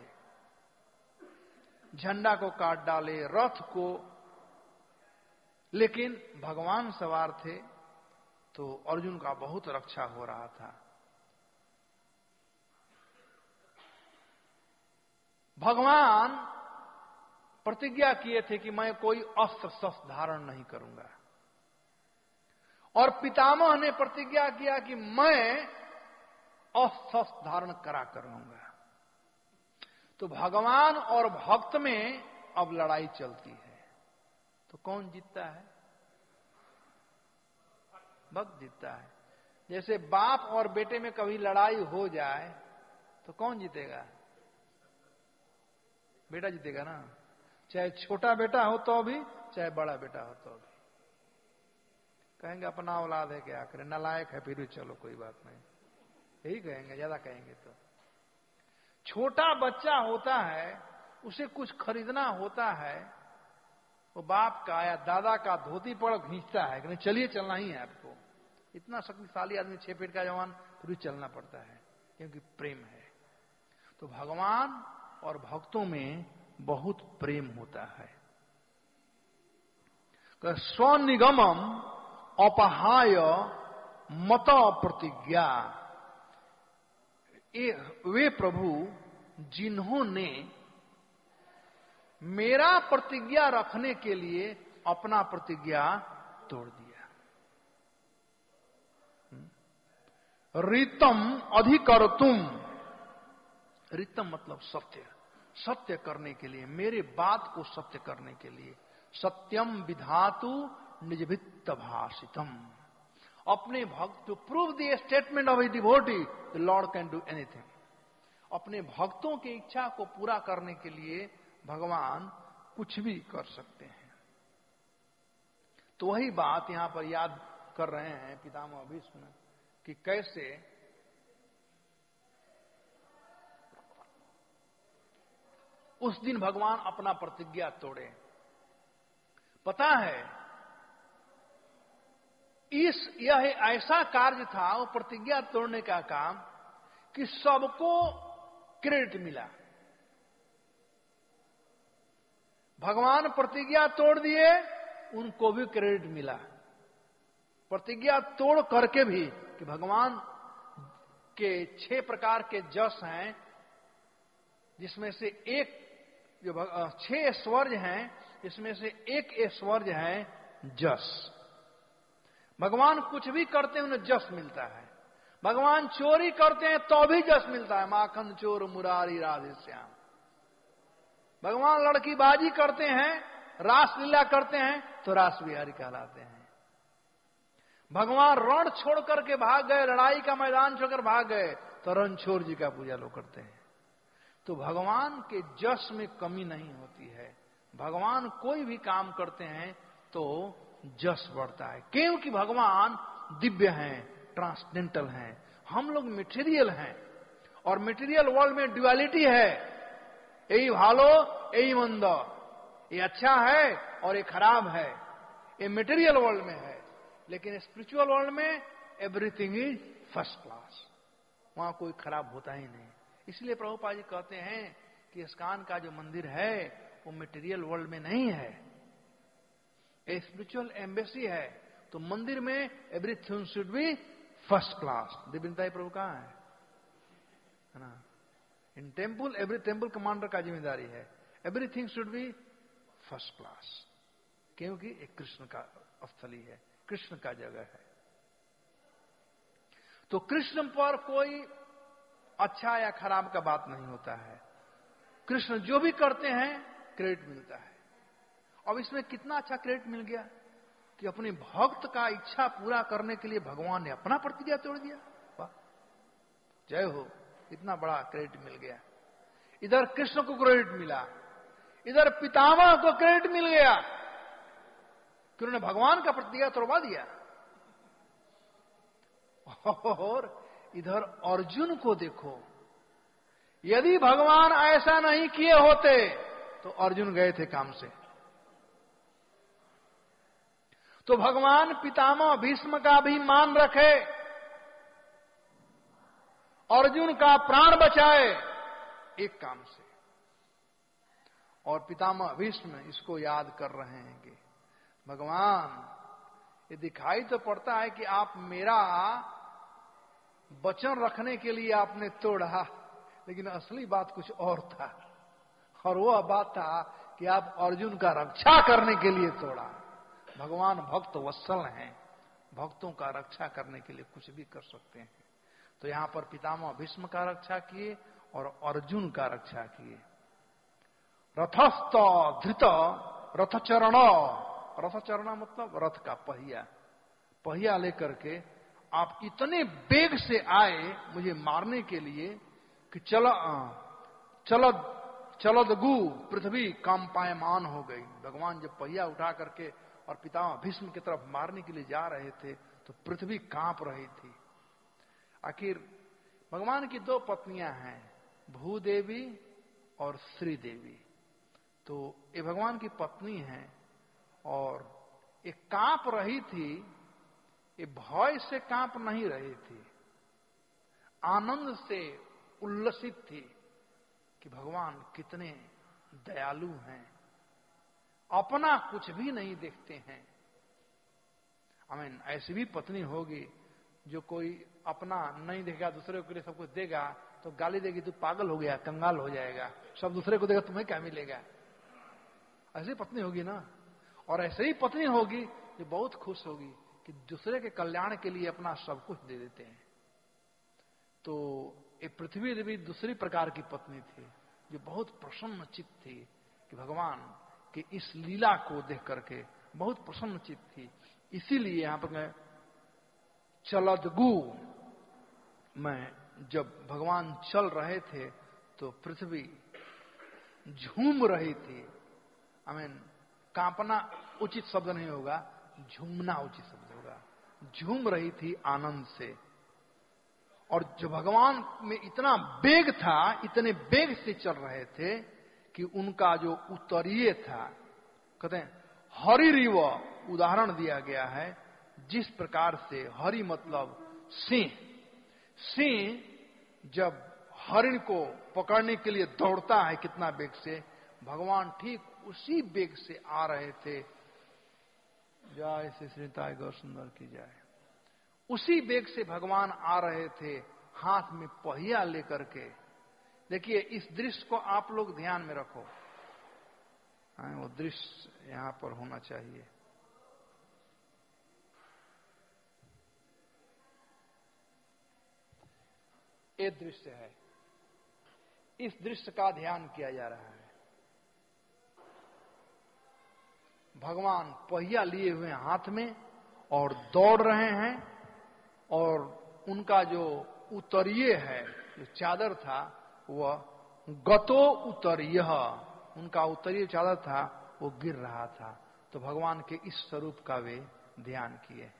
झंडा को काट डाले, रथ को, लेकिन भगवान सवार थे तो अर्जुन का बहुत रक्षा हो रहा था। भगवान प्रतिज्ञा किए थे कि मैं कोई अस्त्र शस्त्र धारण नहीं करूंगा, और पितामह ने प्रतिज्ञा किया कि मैं अस्त्र शस्त्र धारण करा कर रहूंगा। तो भगवान और भक्त में अब लड़ाई चलती है, तो कौन जीतता है? भक्त जीतता है। जैसे बाप और बेटे में कभी लड़ाई हो जाए तो कौन जीतेगा? बेटा जीतेगा ना, चाहे छोटा बेटा हो तो भी, चाहे बड़ा बेटा हो तो भी। कहेंगे अपना औलाद है क्या करें, नालायक है, फिर भी चलो कोई बात नहीं, यही कहेंगे, ज्यादा कहेंगे तो। छोटा बच्चा होता है, उसे कुछ खरीदना होता है, वो बाप का या दादा का धोती पड़ खींचता है कि नहीं चलिए चलना ही है आपको। इतना शक्तिशाली आदमी 6 फीट का जवान फिर भी चलना पड़ता है, क्योंकि प्रेम है। तो भगवान और भक्तों में बहुत प्रेम होता है। स्वनिगमम अपहाय मत प्रतिज्ञा, वे प्रभु जिन्होंने मेरा प्रतिज्ञा रखने के लिए अपना प्रतिज्ञा तोड़ दिया। रीतम अधिकर्तुम, रीतम मतलब सत्य करने के लिए, मेरे बात को सत्य करने के लिए। सत्यम विधातु निजभित्त भाषितम, अपने भक्त to prove the statement of a devotee the lord can do anything. अपने भक्तों की इच्छा को पूरा करने के लिए भगवान कुछ भी कर सकते हैं। तो वही बात यहां पर याद कर रहे हैं पितामह भीष्म कि कैसे उस दिन भगवान अपना प्रतिज्ञा तोड़े। पता है, यह ऐसा कार्य था, वो प्रतिज्ञा तोड़ने का काम, कि सबको क्रेडिट मिला। भगवान प्रतिज्ञा तोड़ दिए, उनको भी क्रेडिट मिला। प्रतिज्ञा तोड़ करके भी कि भगवान के 6 प्रकार के जस हैं, जिसमें से एक जो 6 ऐश्वर्य हैं, इसमें से एक ऐश्वर्य है जस। भगवान कुछ भी करते हैं उन्हें जस मिलता है। भगवान चोरी करते हैं तो भी जस मिलता है, माखन चोर मुरारी राधे श्याम। भगवान लड़कीबाजी करते हैं, रासलीला करते हैं तो रास बिहारी कहलाते हैं। भगवान रण छोड़ करके भाग गए, लड़ाई का मैदान छोड़कर भाग गए तो रणछोड़ जी का पूजा लोग करते हैं। तो भगवान के जस में कमी नहीं होती है। भगवान कोई भी काम करते हैं तो जस बढ़ता है, क्योंकि भगवान दिव्य हैं, ट्रांसडेंटल हैं, हम लोग मटेरियल हैं, और मटेरियल वर्ल्ड में ड्युअलिटी है, यही भालो यही मंद, ये अच्छा है और ये खराब है, ये मटेरियल वर्ल्ड में है। लेकिन स्पिरिचुअल वर्ल्ड में एवरीथिंग इज फर्स्ट क्लास, वहां कोई खराब होता ही नहीं। इसलिए प्रभुपाद जी कहते हैं कि इस्कॉन का जो मंदिर है वो मटेरियल वर्ल्ड में नहीं है, ये स्पिरिचुअल एम्बेसी है। तो मंदिर में everything should be first class. दिव्यताई प्रभु कहाँ है ना? In temple every temple commander का जिम्मेदारी है, everything should be first class, क्योंकि एक कृष्ण का स्थली है, कृष्ण का जगह है। तो कृष्ण पर कोई अच्छा या खराब का बात नहीं होता है, कृष्ण जो भी करते हैं क्रेडिट मिलता है। अब इसमें कितना अच्छा क्रेडिट मिल गया कि अपने भक्त का इच्छा पूरा करने के लिए भगवान ने अपना प्रतिज्ञा तोड़ दिया। वाह, जय हो, इतना बड़ा क्रेडिट मिल गया। इधर कृष्ण को क्रेडिट मिला, इधर पितामह को क्रेडिट मिल गया कि उन्होंने भगवान का प्रतिज्ञा तोड़वा दिया। और इधर अर्जुन को देखो, यदि भगवान ऐसा नहीं किए होते तो अर्जुन गए थे काम से। तो भगवान पितामह भीष्म का भी मान रखे, अर्जुन का प्राण बचाए एक काम से। और पितामह भीष्म इसको याद कर रहे हैं कि भगवान, ये दिखाई तो पड़ता है कि आप मेरा वचन रखने के लिए आपने तोड़ा, लेकिन असली बात कुछ और था, और वह बात था कि आप अर्जुन का रक्षा करने के लिए तोड़ा। भगवान भक्त वत्सल हैं, भक्तों का रक्षा करने के लिए कुछ भी कर सकते हैं। तो यहां पर पितामह भीष्म का रक्षा किए और अर्जुन का रक्षा किए। रथस्थ धृत रथचरण, रथचरण मतलब रथ का पहिया, पहिया लेकर के आप इतने वेग से आए मुझे मारने के लिए कि चलद गु पृथ्वी कांपायमान हो गई। भगवान जब पहिया उठा करके और पितामह भीष्म की तरफ मारने के लिए जा रहे थे तो पृथ्वी कांप रही थी। आखिर भगवान की दो पत्नियां हैं, भूदेवी और श्रीदेवी। तो ये भगवान की पत्नी है और ये कांप रही थी, ये भय से कांप नहीं रही थी, आनंद से उल्लसित थी कि भगवान कितने दयालु हैं, अपना कुछ भी नहीं देखते हैं। ऐसी भी पत्नी होगी जो कोई अपना नहीं देगा, दूसरे के लिए सब कुछ देगा तो गाली देगी, तू पागल हो गया, कंगाल हो जाएगा, सब दूसरे को देगा, तुम्हें क्या मिलेगा। ऐसी पत्नी होगी ना। और ऐसे ही पत्नी होगी जो बहुत खुश होगी कि दूसरे के कल्याण के लिए अपना सब कुछ दे देते हैं। तो ये पृथ्वी देवी दूसरी प्रकार की पत्नी थी जो बहुत प्रसन्न चित्त थी कि भगवान की इस लीला को देख करके बहुत प्रसन्न चित्त थी। इसीलिए यहां पर चलदगु में जब भगवान चल रहे थे तो पृथ्वी झूम रही थी। कांपना उचित शब्द नहीं होगा, झूमना उचित शब्द होगा। झूम रही थी आनंद से। और जो भगवान में इतना वेग था, इतने वेग से चल रहे थे कि उनका जो उत्तरीय था, कहते हैं हरि रिव उदाहरण दिया गया है, जिस प्रकार से हरि मतलब सिंह, सिंह जब हरिण को पकड़ने के लिए दौड़ता है कितना वेग से, भगवान ठीक उसी वेग से आ रहे थे। जय श्री श्री टाइगर सुंदर की जाए। उसी वेग से भगवान आ रहे थे, हाथ में पहिया लेकर के। देखिए इस दृश्य को आप लोग ध्यान में रखो, वो दृश्य यहां पर होना चाहिए। ये दृश्य है, इस दृश्य का ध्यान किया जा रहा है। भगवान पहिया लिए हुए हाथ में और दौड़ रहे हैं, और उनका जो उत्तरीय है, जो चादर था, वह गतो उत्तरीय, उनका उत्तरीय चादर था वो गिर रहा था। तो भगवान के इस स्वरूप का वे ध्यान किए हैं।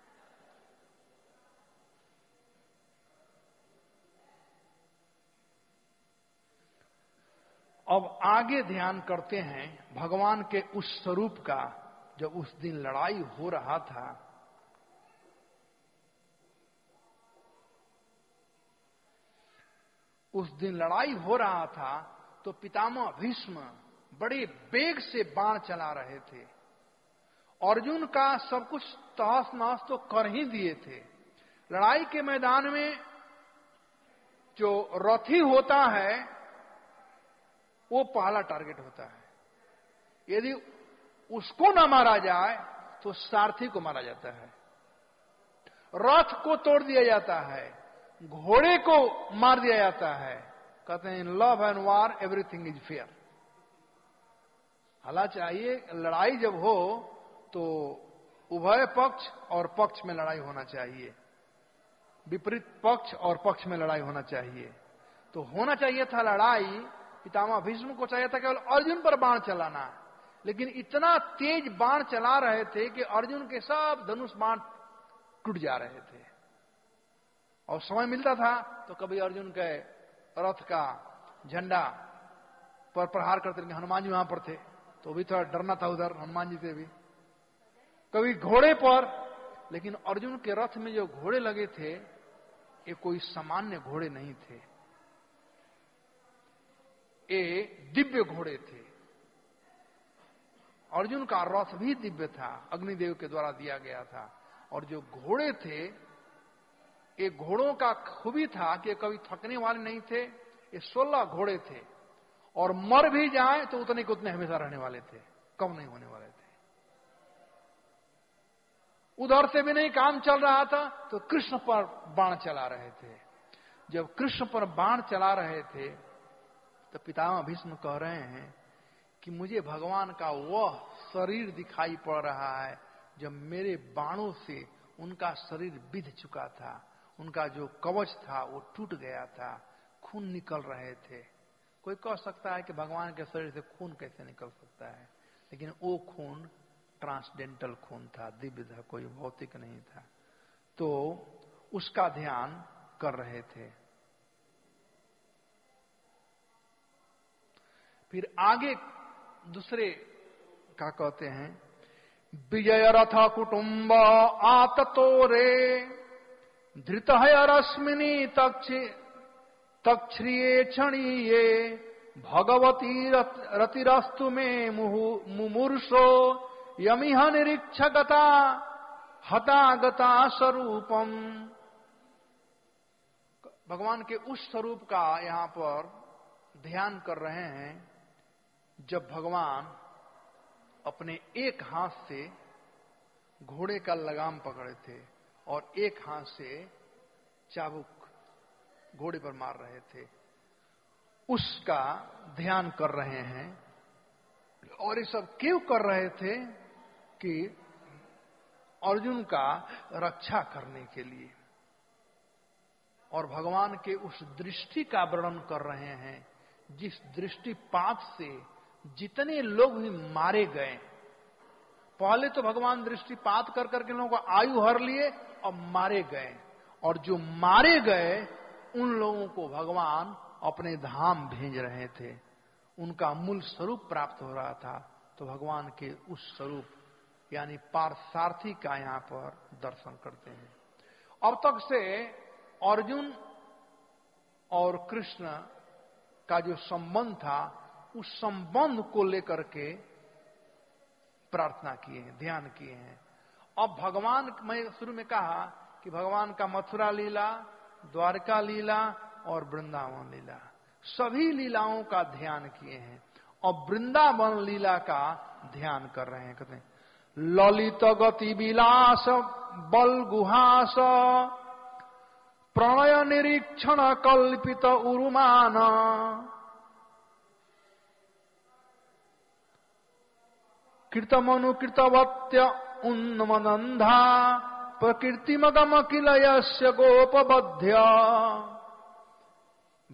अब आगे ध्यान करते हैं भगवान के उस स्वरूप का, जब उस दिन लड़ाई हो रहा था। उस दिन लड़ाई हो रहा था तो पितामह भीष्म बड़े वेग से बाण चला रहे थे। अर्जुन का सब कुछ तहस नहस तो कर ही दिए थे। लड़ाई के मैदान में जो रथी होता है वो पहला टारगेट होता है। यदि उसको न मारा जाए तो सारथी को मारा जाता है, रथ को तोड़ दिया जाता है, घोड़े को मार दिया जाता है। कहते हैं in love and war everything is fair. हालांकि चाहिए लड़ाई जब हो तो उभय पक्ष और पक्ष में लड़ाई होना चाहिए, विपरीत पक्ष और पक्ष में लड़ाई होना चाहिए। तो होना चाहिए था लड़ाई, पितामह भीष्म को चाहिए था केवल अर्जुन पर बाण चलाना, लेकिन इतना तेज बाण चला रहे थे कि अर्जुन के सब धनुष बाण टूट जा रहे थे। और समय मिलता था तो कभी अर्जुन के रथ का झंडा पर प्रहार करते थे। हनुमान जी वहां पर थे तो भी थोड़ा डरना था उधर हनुमान जी से भी, कभी घोड़े पर। लेकिन अर्जुन के रथ में जो घोड़े लगे थे ये कोई सामान्य घोड़े नहीं थे, ये दिव्य घोड़े थे। अर्जुन का रथ भी दिव्य था, अग्निदेव के द्वारा दिया गया था। और जो घोड़े थे ये घोड़ों का खूबी था कि कभी थकने वाले नहीं थे। ये 16 घोड़े थे और मर भी जाए तो उतने के उतने हमेशा रहने वाले थे, कम नहीं होने वाले थे। उधर से भी नहीं काम चल रहा था तो कृष्ण पर बाण चला रहे थे। जब कृष्ण पर बाण चला रहे थे तो पितामह भीष्म कह रहे हैं कि मुझे भगवान का वह शरीर दिखाई पड़ रहा है जब मेरे बाणों से उनका शरीर बिध चुका था, उनका जो कवच था वो टूट गया था, खून निकल रहे थे। कोई कह सकता है कि भगवान के शरीर से खून कैसे निकल सकता है, लेकिन वो खून ट्रांसडेंटल खून था, दिव्य था, कोई भौतिक नहीं था। तो उसका ध्यान कर रहे थे। फिर आगे दूसरे का कहते हैं, विजय रथ कुटुंब आततोरे धृत रश्मिनी तक्षिये क्षणीये भगवती रतिरस्तु में मुमूर्षो यमिह निरीक्षगता हतागता स्वरूपम। भगवान के उस स्वरूप का यहां पर ध्यान कर रहे हैं जब भगवान अपने एक हाथ से घोड़े का लगाम पकड़े थे और एक हाथ से चाबुक घोड़े पर मार रहे थे, उसका ध्यान कर रहे हैं। और ये सब क्यों कर रहे थे कि अर्जुन का रक्षा करने के लिए। और भगवान के उस दृष्टि का वर्णन कर रहे हैं जिस दृष्टिपात से जितने लोग भी मारे गए। पहले तो भगवान दृष्टिपात कर करके लोगों को आयु हर लिए और मारे गए, और जो मारे गए उन लोगों को भगवान अपने धाम भेज रहे थे, उनका मूल स्वरूप प्राप्त हो रहा था। तो भगवान के उस स्वरूप यानी पारसारथी का यहां पर दर्शन करते हैं। अब तक से अर्जुन और कृष्ण का जो संबंध था उस संबंध को लेकर के प्रार्थना किए हैं, ध्यान किए हैं। अब भगवान, मैं शुरू में कहा कि भगवान का मथुरा लीला, द्वारका लीला और वृंदावन लीला, सभी लीलाओं का ध्यान किए हैं। और वृंदावन लीला का ध्यान कर रहे हैं। कहते हैं ललित गति विलास बल गुहास प्रणय निरीक्षण कल्पित उरुमान कृतमनुकृतवत्य उन्मनंधा प्रकृतिमगम किल यस्य गोपबध्य।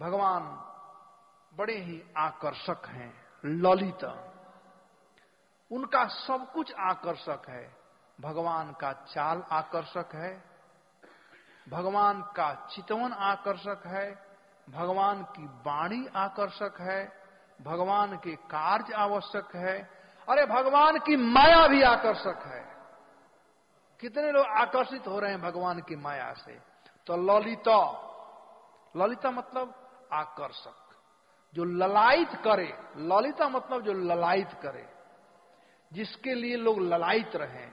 भगवान बड़े ही आकर्षक हैं, ललित। उनका सब कुछ आकर्षक है। भगवान का चाल आकर्षक है, भगवान का चितवन आकर्षक है, भगवान की वाणी आकर्षक है, भगवान के कार्य आवश्यक है, अरे भगवान की माया भी आकर्षक है। कितने लोग आकर्षित हो रहे हैं भगवान की माया से। तो ललिता, ललिता मतलब आकर्षक, जो ललायित करे। ललिता मतलब जो ललायित करे, जिसके लिए लोग ललायित रहे।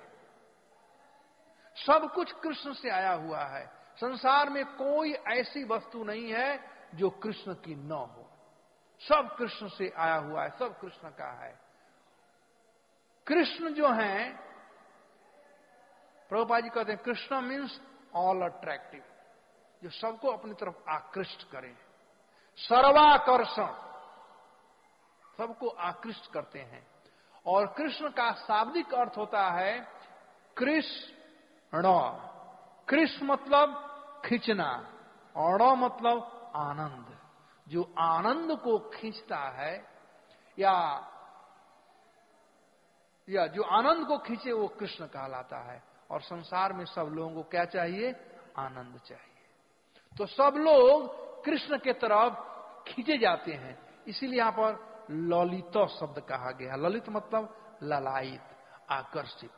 सब कुछ कृष्ण से आया हुआ है। संसार में कोई ऐसी वस्तु नहीं है जो कृष्ण की न हो। सब कृष्ण से आया हुआ है, सब कृष्ण का है। कृष्ण जो है, प्रभुपाद जी कहते हैं कृष्ण मीन्स ऑल अट्रैक्टिव, जो सबको अपनी तरफ आकृष्ट करे। सर्वाकर्षण, सबको आकृष्ट करते हैं। और कृष्ण का शाब्दिक अर्थ होता है कृष्ण। कृष्ण मतलब खींचना, और मतलब आनंद। जो आनंद को खींचता है, या जो आनंद को खींचे, वो कृष्ण कहलाता है। और संसार में सब लोगों को क्या चाहिए? आनंद चाहिए। तो सब लोग कृष्ण के तरफ खींचे जाते हैं। इसीलिए यहां पर ललित शब्द कहा गया। ललित मतलब ललायित, आकर्षित।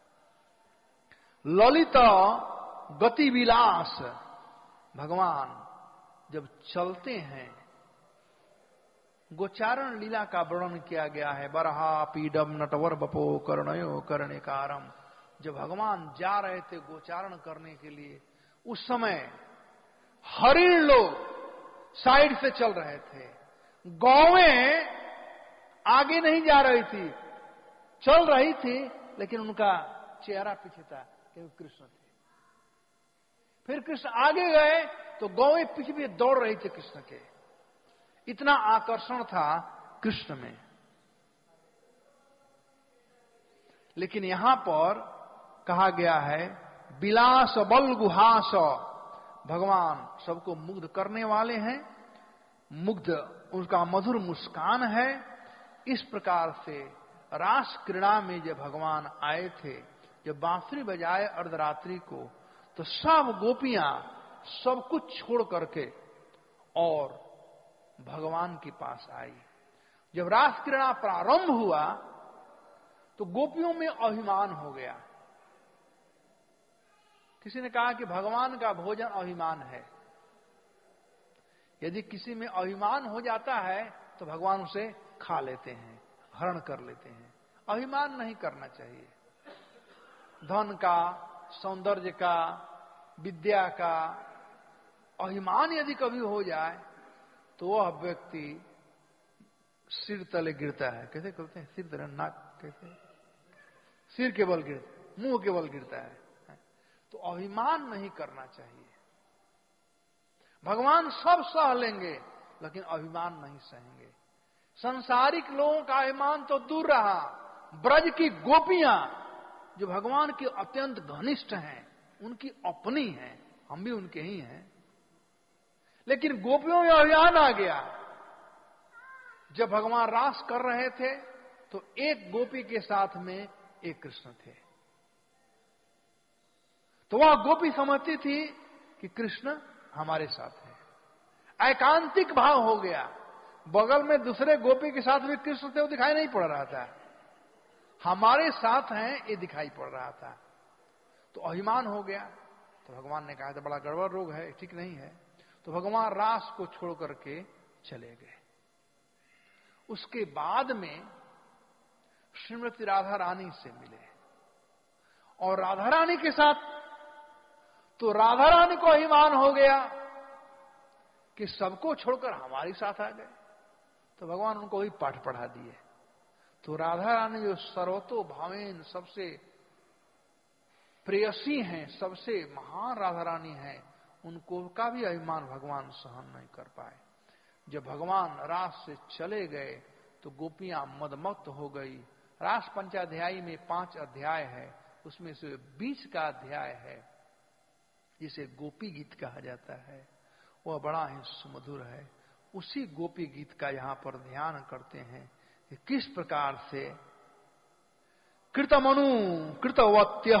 ललित गति विलास, भगवान जब चलते हैं, गोचारण लीला का वर्णन किया गया है। बरहा पीडम नटवर बपो कर्णयो कर्णिकारम। जब भगवान जा रहे थे गोचारण करने के लिए, उस समय हरिण लोग साइड से चल रहे थे, गौएं आगे नहीं जा रही थी, चल रही थी, लेकिन उनका चेहरा पीछे था, क्योंकि कृष्ण थे। फिर कृष्ण आगे गए तो गौएं पीछे पीछे दौड़ रही थी कृष्ण के। इतना आकर्षण था कृष्ण में। लेकिन यहां पर कहा गया है विलास बल गुहास। भगवान सबको मुग्ध करने वाले हैं, मुग्ध उनका मधुर मुस्कान है। इस प्रकार से रास क्रीड़ा में जब भगवान आए थे, जब बांसुरी बजाए अर्धरात्रि को, तो सब गोपियां सब कुछ छोड़ करके और भगवान के पास आई। जब रास क्रीड़ा प्रारंभ हुआ तो गोपियों में अभिमान हो गया। किसी ने कहा कि भगवान का भोजन अभिमान है। यदि किसी में अभिमान हो जाता है तो भगवान उसे खा लेते हैं, हरण कर लेते हैं। अभिमान नहीं करना चाहिए। धन का, सौंदर्य का, विद्या का अभिमान यदि कभी हो जाए तो वह व्यक्ति सिर तले गिरता है। कैसे कहते हैं? सिर तले, नाक कैसे, सिर के बल गिरता, मुंह के बल गिरता है। तो अभिमान नहीं करना चाहिए। भगवान सब सह लेंगे, लेकिन अभिमान नहीं सहेंगे। संसारिक लोगों का अभिमान तो दूर रहा, ब्रज की गोपियां जो भगवान की अत्यंत घनिष्ठ हैं, उनकी अपनी हैं, हम भी उनके ही हैं। लेकिन गोपियों में अभिमान आ गया। जब भगवान रास कर रहे थे तो एक गोपी के साथ में एक कृष्ण थे, तो वह गोपी समझती थी कि कृष्ण हमारे साथ है। एकांतिक भाव हो गया। बगल में दूसरे गोपी के साथ भी कृष्ण थे, वो दिखाई नहीं पड़ रहा था। हमारे साथ हैं ये दिखाई पड़ रहा था। तो अभिमान हो गया। तो भगवान ने कहा था बड़ा गड़बड़ रोग है, ठीक नहीं है। तो भगवान रास को छोड़ करके चले गए। उसके बाद में श्रीमती राधा रानी से मिले, और राधा रानी के साथ तो राधा रानी को अभिमान हो गया कि सबको छोड़कर हमारे साथ आ गए। तो भगवान उनको ही पाठ पढ़ा दिए। तो राधा रानी जो सर्वतो भावेन, सबसे प्रेयसी हैं, सबसे महान राधा रानी हैं, उनको का भी अभिमान भगवान सहन नहीं कर पाए। जब भगवान रास से चले गए तो गोपियां मदमस्त हो गई। रास पंचाध्यायी में 5 अध्याय है, उसमें से बीच का अध्याय है जिसे गोपी गीत कहा जाता है। वह बड़ा ही सुमधुर है। उसी गोपी गीत का यहां पर ध्यान करते हैं कि किस प्रकार से कृतमनु कृतवत्य,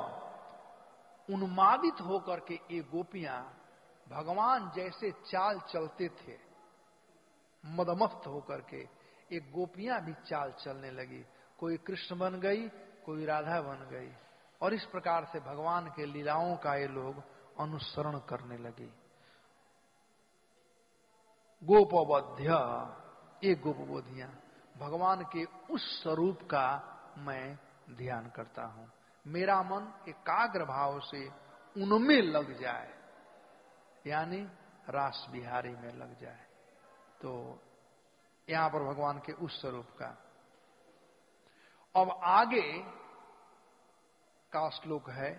उन्मादित होकर के ये गोपियां भगवान जैसे चाल चलते थे, मदमस्त होकर के एक गोपियां भी चाल चलने लगी। कोई कृष्ण बन गई, कोई राधा बन गई, और इस प्रकार से भगवान के लीलाओं का ये लोग अनुसरण करने लगे। गोपवध्य, ये गोपबोधियां, भगवान के उस स्वरूप का मैं ध्यान करता हूं। मेरा मन एकाग्र भाव से उनमें लग जाए, यानी रास बिहारी में लग जाए। तो यहां पर भगवान के उस स्वरूप का। अब आगे का श्लोक है,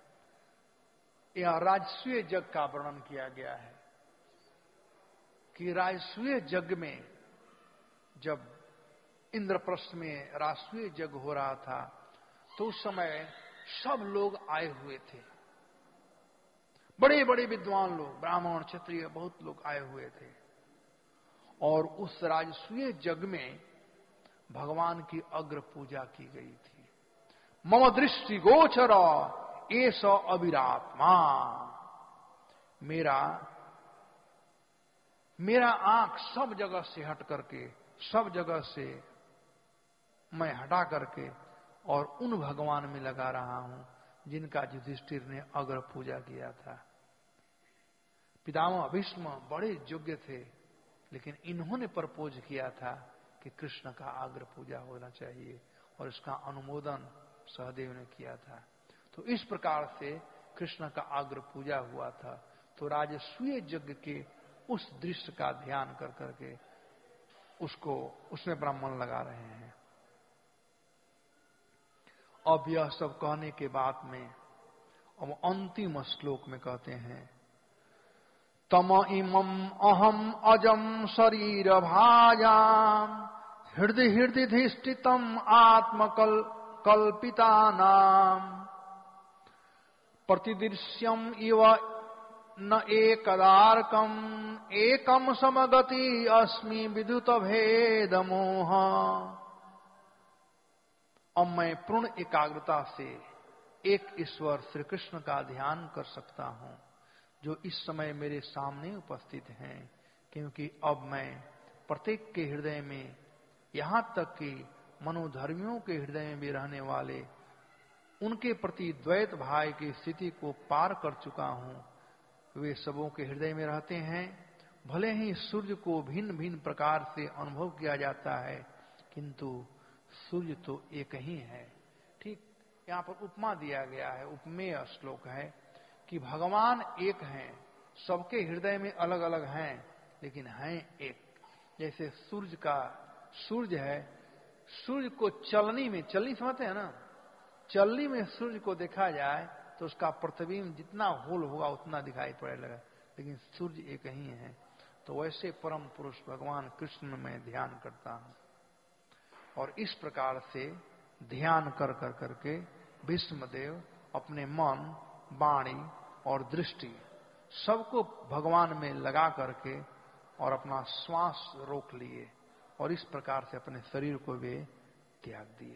यह राजसूय जग का वर्णन किया गया है कि राजसूय जग में जब इंद्रप्रस्थ में राजसूय जग हो रहा था तो उस समय सब लोग आए हुए थे, बड़े बड़े विद्वान लोग, ब्राह्मण क्षत्रिय बहुत लोग आए हुए थे। और उस राजसूय जग में भगवान की अग्र पूजा की गई थी। मम दृष्टि गोचर एष अविरात्मा, मेरा आंख सब जगह से हट करके, सब जगह से मैं हटा करके और उन भगवान में लगा रहा हूं जिनका युधिष्ठिर ने अग्र पूजा किया था। पितामह भीष्म बड़े योग्य थे, लेकिन इन्होंने प्रपोज किया था कि कृष्ण का अग्र पूजा होना चाहिए, और इसका अनुमोदन सहदेव ने किया था। तो इस प्रकार से कृष्ण का अग्र पूजा हुआ था। तो राजसूय यज्ञ के उस दृश्य का ध्यान कर करके उसमें ब्राह्मण लगा रहे हैं। अब यह सब कहने के बाद में अब अंतिम श्लोक में कहते हैं, तम इमं अहम अजम शरीर भाजाम हृदय हृदय धिष्ठितम आत्मकल्पिता नाम प्रतिदृश्यम इव न एकदार्कम एकम समगति अस्मि विद्युत भेद मोह। अब मैं पूर्ण एकाग्रता से एक ईश्वर श्री कृष्ण का ध्यान कर सकता हूं, जो इस समय मेरे सामने उपस्थित हैं, क्योंकि अब मैं प्रत्येक के हृदय में, यहां तक कि मनोधर्मियों के हृदय में भी रहने वाले, उनके प्रति द्वैत भाव की स्थिति को पार कर चुका हूं। वे सबों के हृदय में रहते हैं। भले ही सूर्य को भिन्न भिन्न प्रकार से अनुभव किया जाता है, किंतु सूर्य तो एक ही है। ठीक यहां पर उपमा दिया गया है, उपमेय श्लोक है कि भगवान एक हैं, सबके हृदय में अलग अलग हैं, लेकिन हैं एक। जैसे सूर्य है, सूर्य को चलनी समझते हैं ना, चलनी में सूर्य को देखा जाए तो उसका प्रतिबिंब जितना होल होगा उतना दिखाई पड़े लगा, लेकिन सूर्य एक ही है। तो वैसे परम पुरुष भगवान कृष्ण में ध्यान करता हूं, और इस प्रकार से ध्यान कर करके भीष्मदेव अपने मन, वाणी और दृष्टि सबको भगवान में लगा करके और अपना श्वास रोक लिए, और इस प्रकार से अपने शरीर को वे त्याग दिए।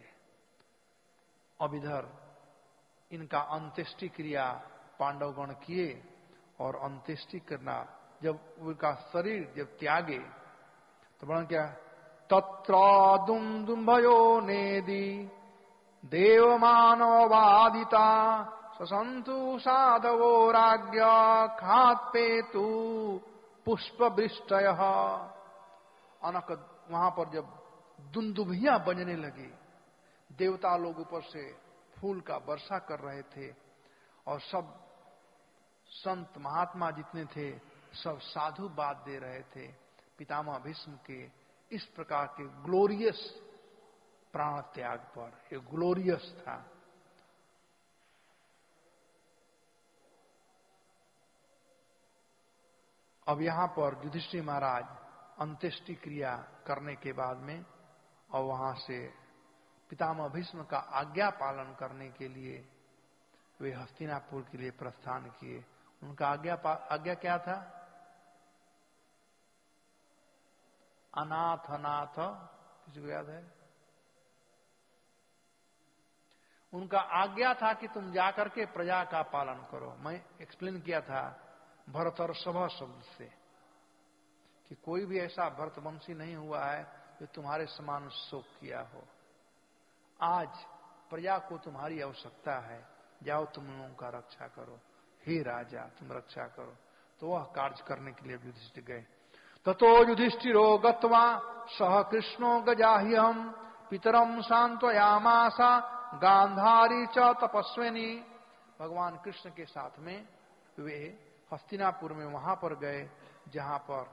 अब इधर इनका अंत्येष्टि क्रिया पांडवगण किए, और अंत्येष्टि करना जब उनका शरीर जब त्यागे तो वर्णन क्या, तत्र दुम्भयो नेदि देवमानव वादिता ससंतु साधवो राज्ञ खात्पेतु पुष्पवृष्टयः। अनक वहां पर जब दुंदुभियां बजने लगी, देवता लोग ऊपर से फूल का वर्षा कर रहे थे, और सब संत महात्मा जितने थे सब साधु बात दे रहे थे पितामह भीष्म के इस प्रकार के ग्लोरियस प्राण त्याग पर। ये ग्लोरियस था। अब यहां पर युधिष्ठिर महाराज अंत्येष्टि क्रिया करने के बाद में और वहां से पितामह भीष्म का आज्ञा पालन करने के लिए वे हस्तिनापुर के लिए प्रस्थान किए। उनका आज्ञा क्या था? अनाथ, किसी को याद है? उनका आज्ञा था कि तुम जाकर के प्रजा का पालन करो। मैं एक्सप्लेन किया था भरतर्षभ शब्द से कि कोई भी ऐसा भरतवंशी नहीं हुआ है जो तुम्हारे समान शोक किया हो। आज प्रजा को तुम्हारी आवश्यकता है, जाओ तुम लोगों का रक्षा करो, हे राजा तुम रक्षा करो। तो वह कार्य करने के लिए युधिष्ठिर गए। ततो युधिष्ठिरो गत्वा सह कृष्णो गजाह्यहम् पितरम सांत्वयामासा गांधारी च तपस्विनी। भगवान कृष्ण के साथ में वे हस्तिनापुर में वहां पर गए जहां पर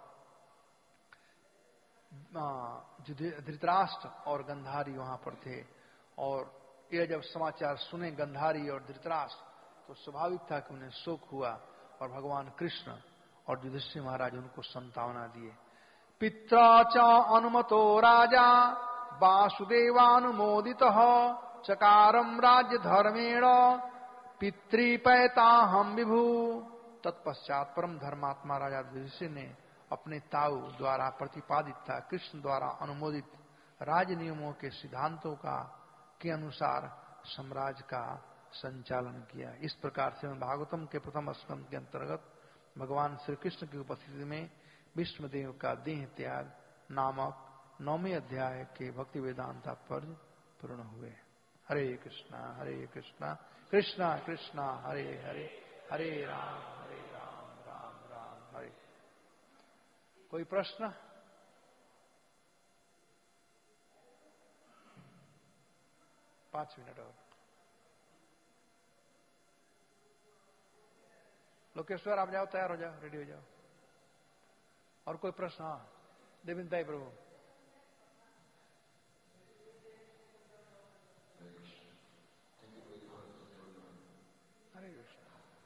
धृतराष्ट्र और गंधारी वहां पर थे। और ये जब समाचार सुने गंधारी और धृतराष्ट्र तो स्वाभाविक था कि उन्हें शोक हुआ और भगवान कृष्ण और युधिष्ठिर महाराज उनको संतावना दिए। पित्रा च अनुमतो राजा वासुदेवानुमोदितः चकारम राज्य धर्मेण पितृपैताहम विभु। तत्पश्चात परम धर्मात्मा राजा युधिष्ठिर ने अपने ताऊ द्वारा प्रतिपादित था कृष्ण द्वारा अनुमोदित राज नियमों के सिद्धांतों के अनुसार साम्राज्य का संचालन किया। इस प्रकार से भागवतम के प्रथम स्कंद के अंतर्गत भगवान श्री कृष्ण की उपस्थिति में विष्णुदेव का देह त्याग नामक 9वें अध्याय के भक्ति वेदांत तात्पर्य पूर्ण हुए। हरे कृष्णा कृष्णा कृष्णा हरे हरे, हरे राम राम राम हरे। कोई प्रश्न? पांच मिनट और। लोकेश्वर आप जाओ, तैयार हो जाओ, रेडी हो जाओ। और कोई प्रश्न? हाँ देविंद भाई प्रभु। हरे कृष्ण।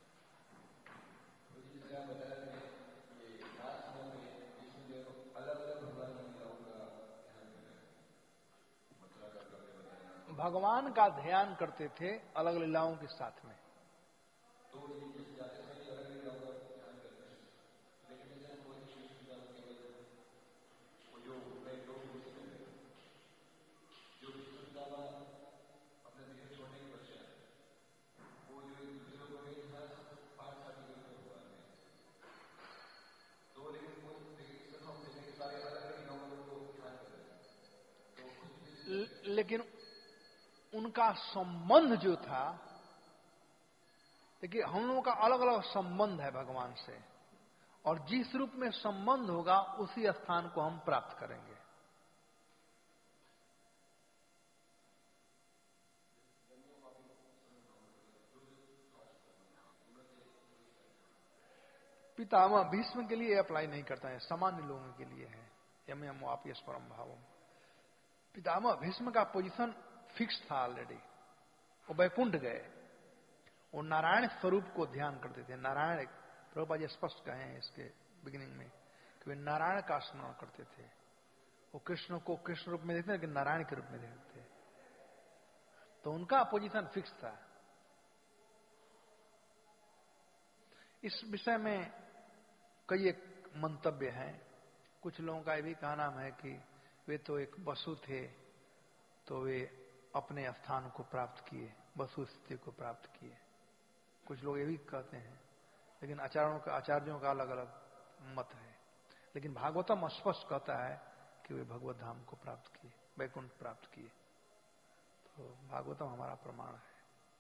भगवान का ध्यान करते थे अलग लीलाओं के साथ में। लेकिन उनका संबंध जो था, देखिए हम लोगों का अलग अलग संबंध है भगवान से, और जिस रूप में संबंध होगा उसी स्थान को हम प्राप्त करेंगे। पितामह भीष्म के लिए अप्लाई नहीं करता है, सामान्य लोगों के लिए है। यम आप यश परम भावम। पितामह भीष्म का पोजीशन फिक्स था ऑलरेडी। वो वैकुंठ गए, वो नारायण स्वरूप को ध्यान करते थे। नारायण, प्रभुपाद जी स्पष्ट कहे हैं इसके बिगिनिंग में कि वे नारायण का स्मरण करते थे। वो कृष्ण को कृष्ण रूप में देखते थे, लेकिन नारायण के रूप में देखते थे। तो उनका पोजीशन फिक्स था। इस विषय में कई एक मंतव्य हैं। कुछ लोगों का ये भी कहना है कि वे तो एक वसु थे, तो वे अपने स्थान को प्राप्त किए, वसु स्थिति को प्राप्त किए। कुछ लोग ये भी कहते हैं, लेकिन आचार्यों का अलग अलग मत है। लेकिन भागवतम स्पष्ट कहता है कि वे भगवत धाम को प्राप्त किए, वैकुंठ प्राप्त किए। तो भागवतम हमारा प्रमाण है।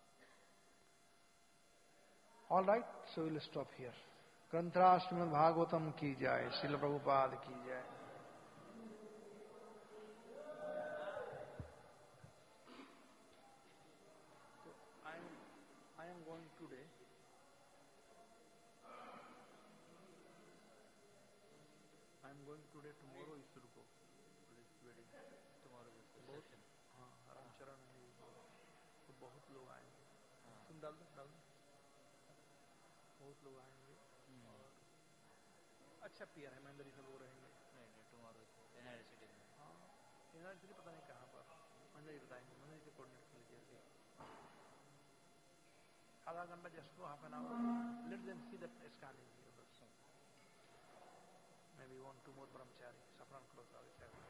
All right, so will stop here. ग्रंथराज श्रीमद् भागवतम की जाए, श्रील प्रभुपाद की जाए। I am going today. I am going today. Tomorrow is should go. Wedding. Tomorrow is reception. हाँ, रामचरण है, तो बहुत लोग आएंगे। तुम डाल दो। बहुत लोग आएंगे। अच्छा पियर है, महेंद्र सब लोग रहेंगे। नहीं, टुमारो यूनिवर्सिटी में। हाँ, यूनिवर्सिटी पता नहीं कहाँ पर, महेंद्र ही बताएंगे। महेंद्र से कोऑर्डिनेट कर लीजिए। आधा घंटा, just go half an hour, let them see that scanning. Maybe 1-2 more brahmachari, saffron cloth,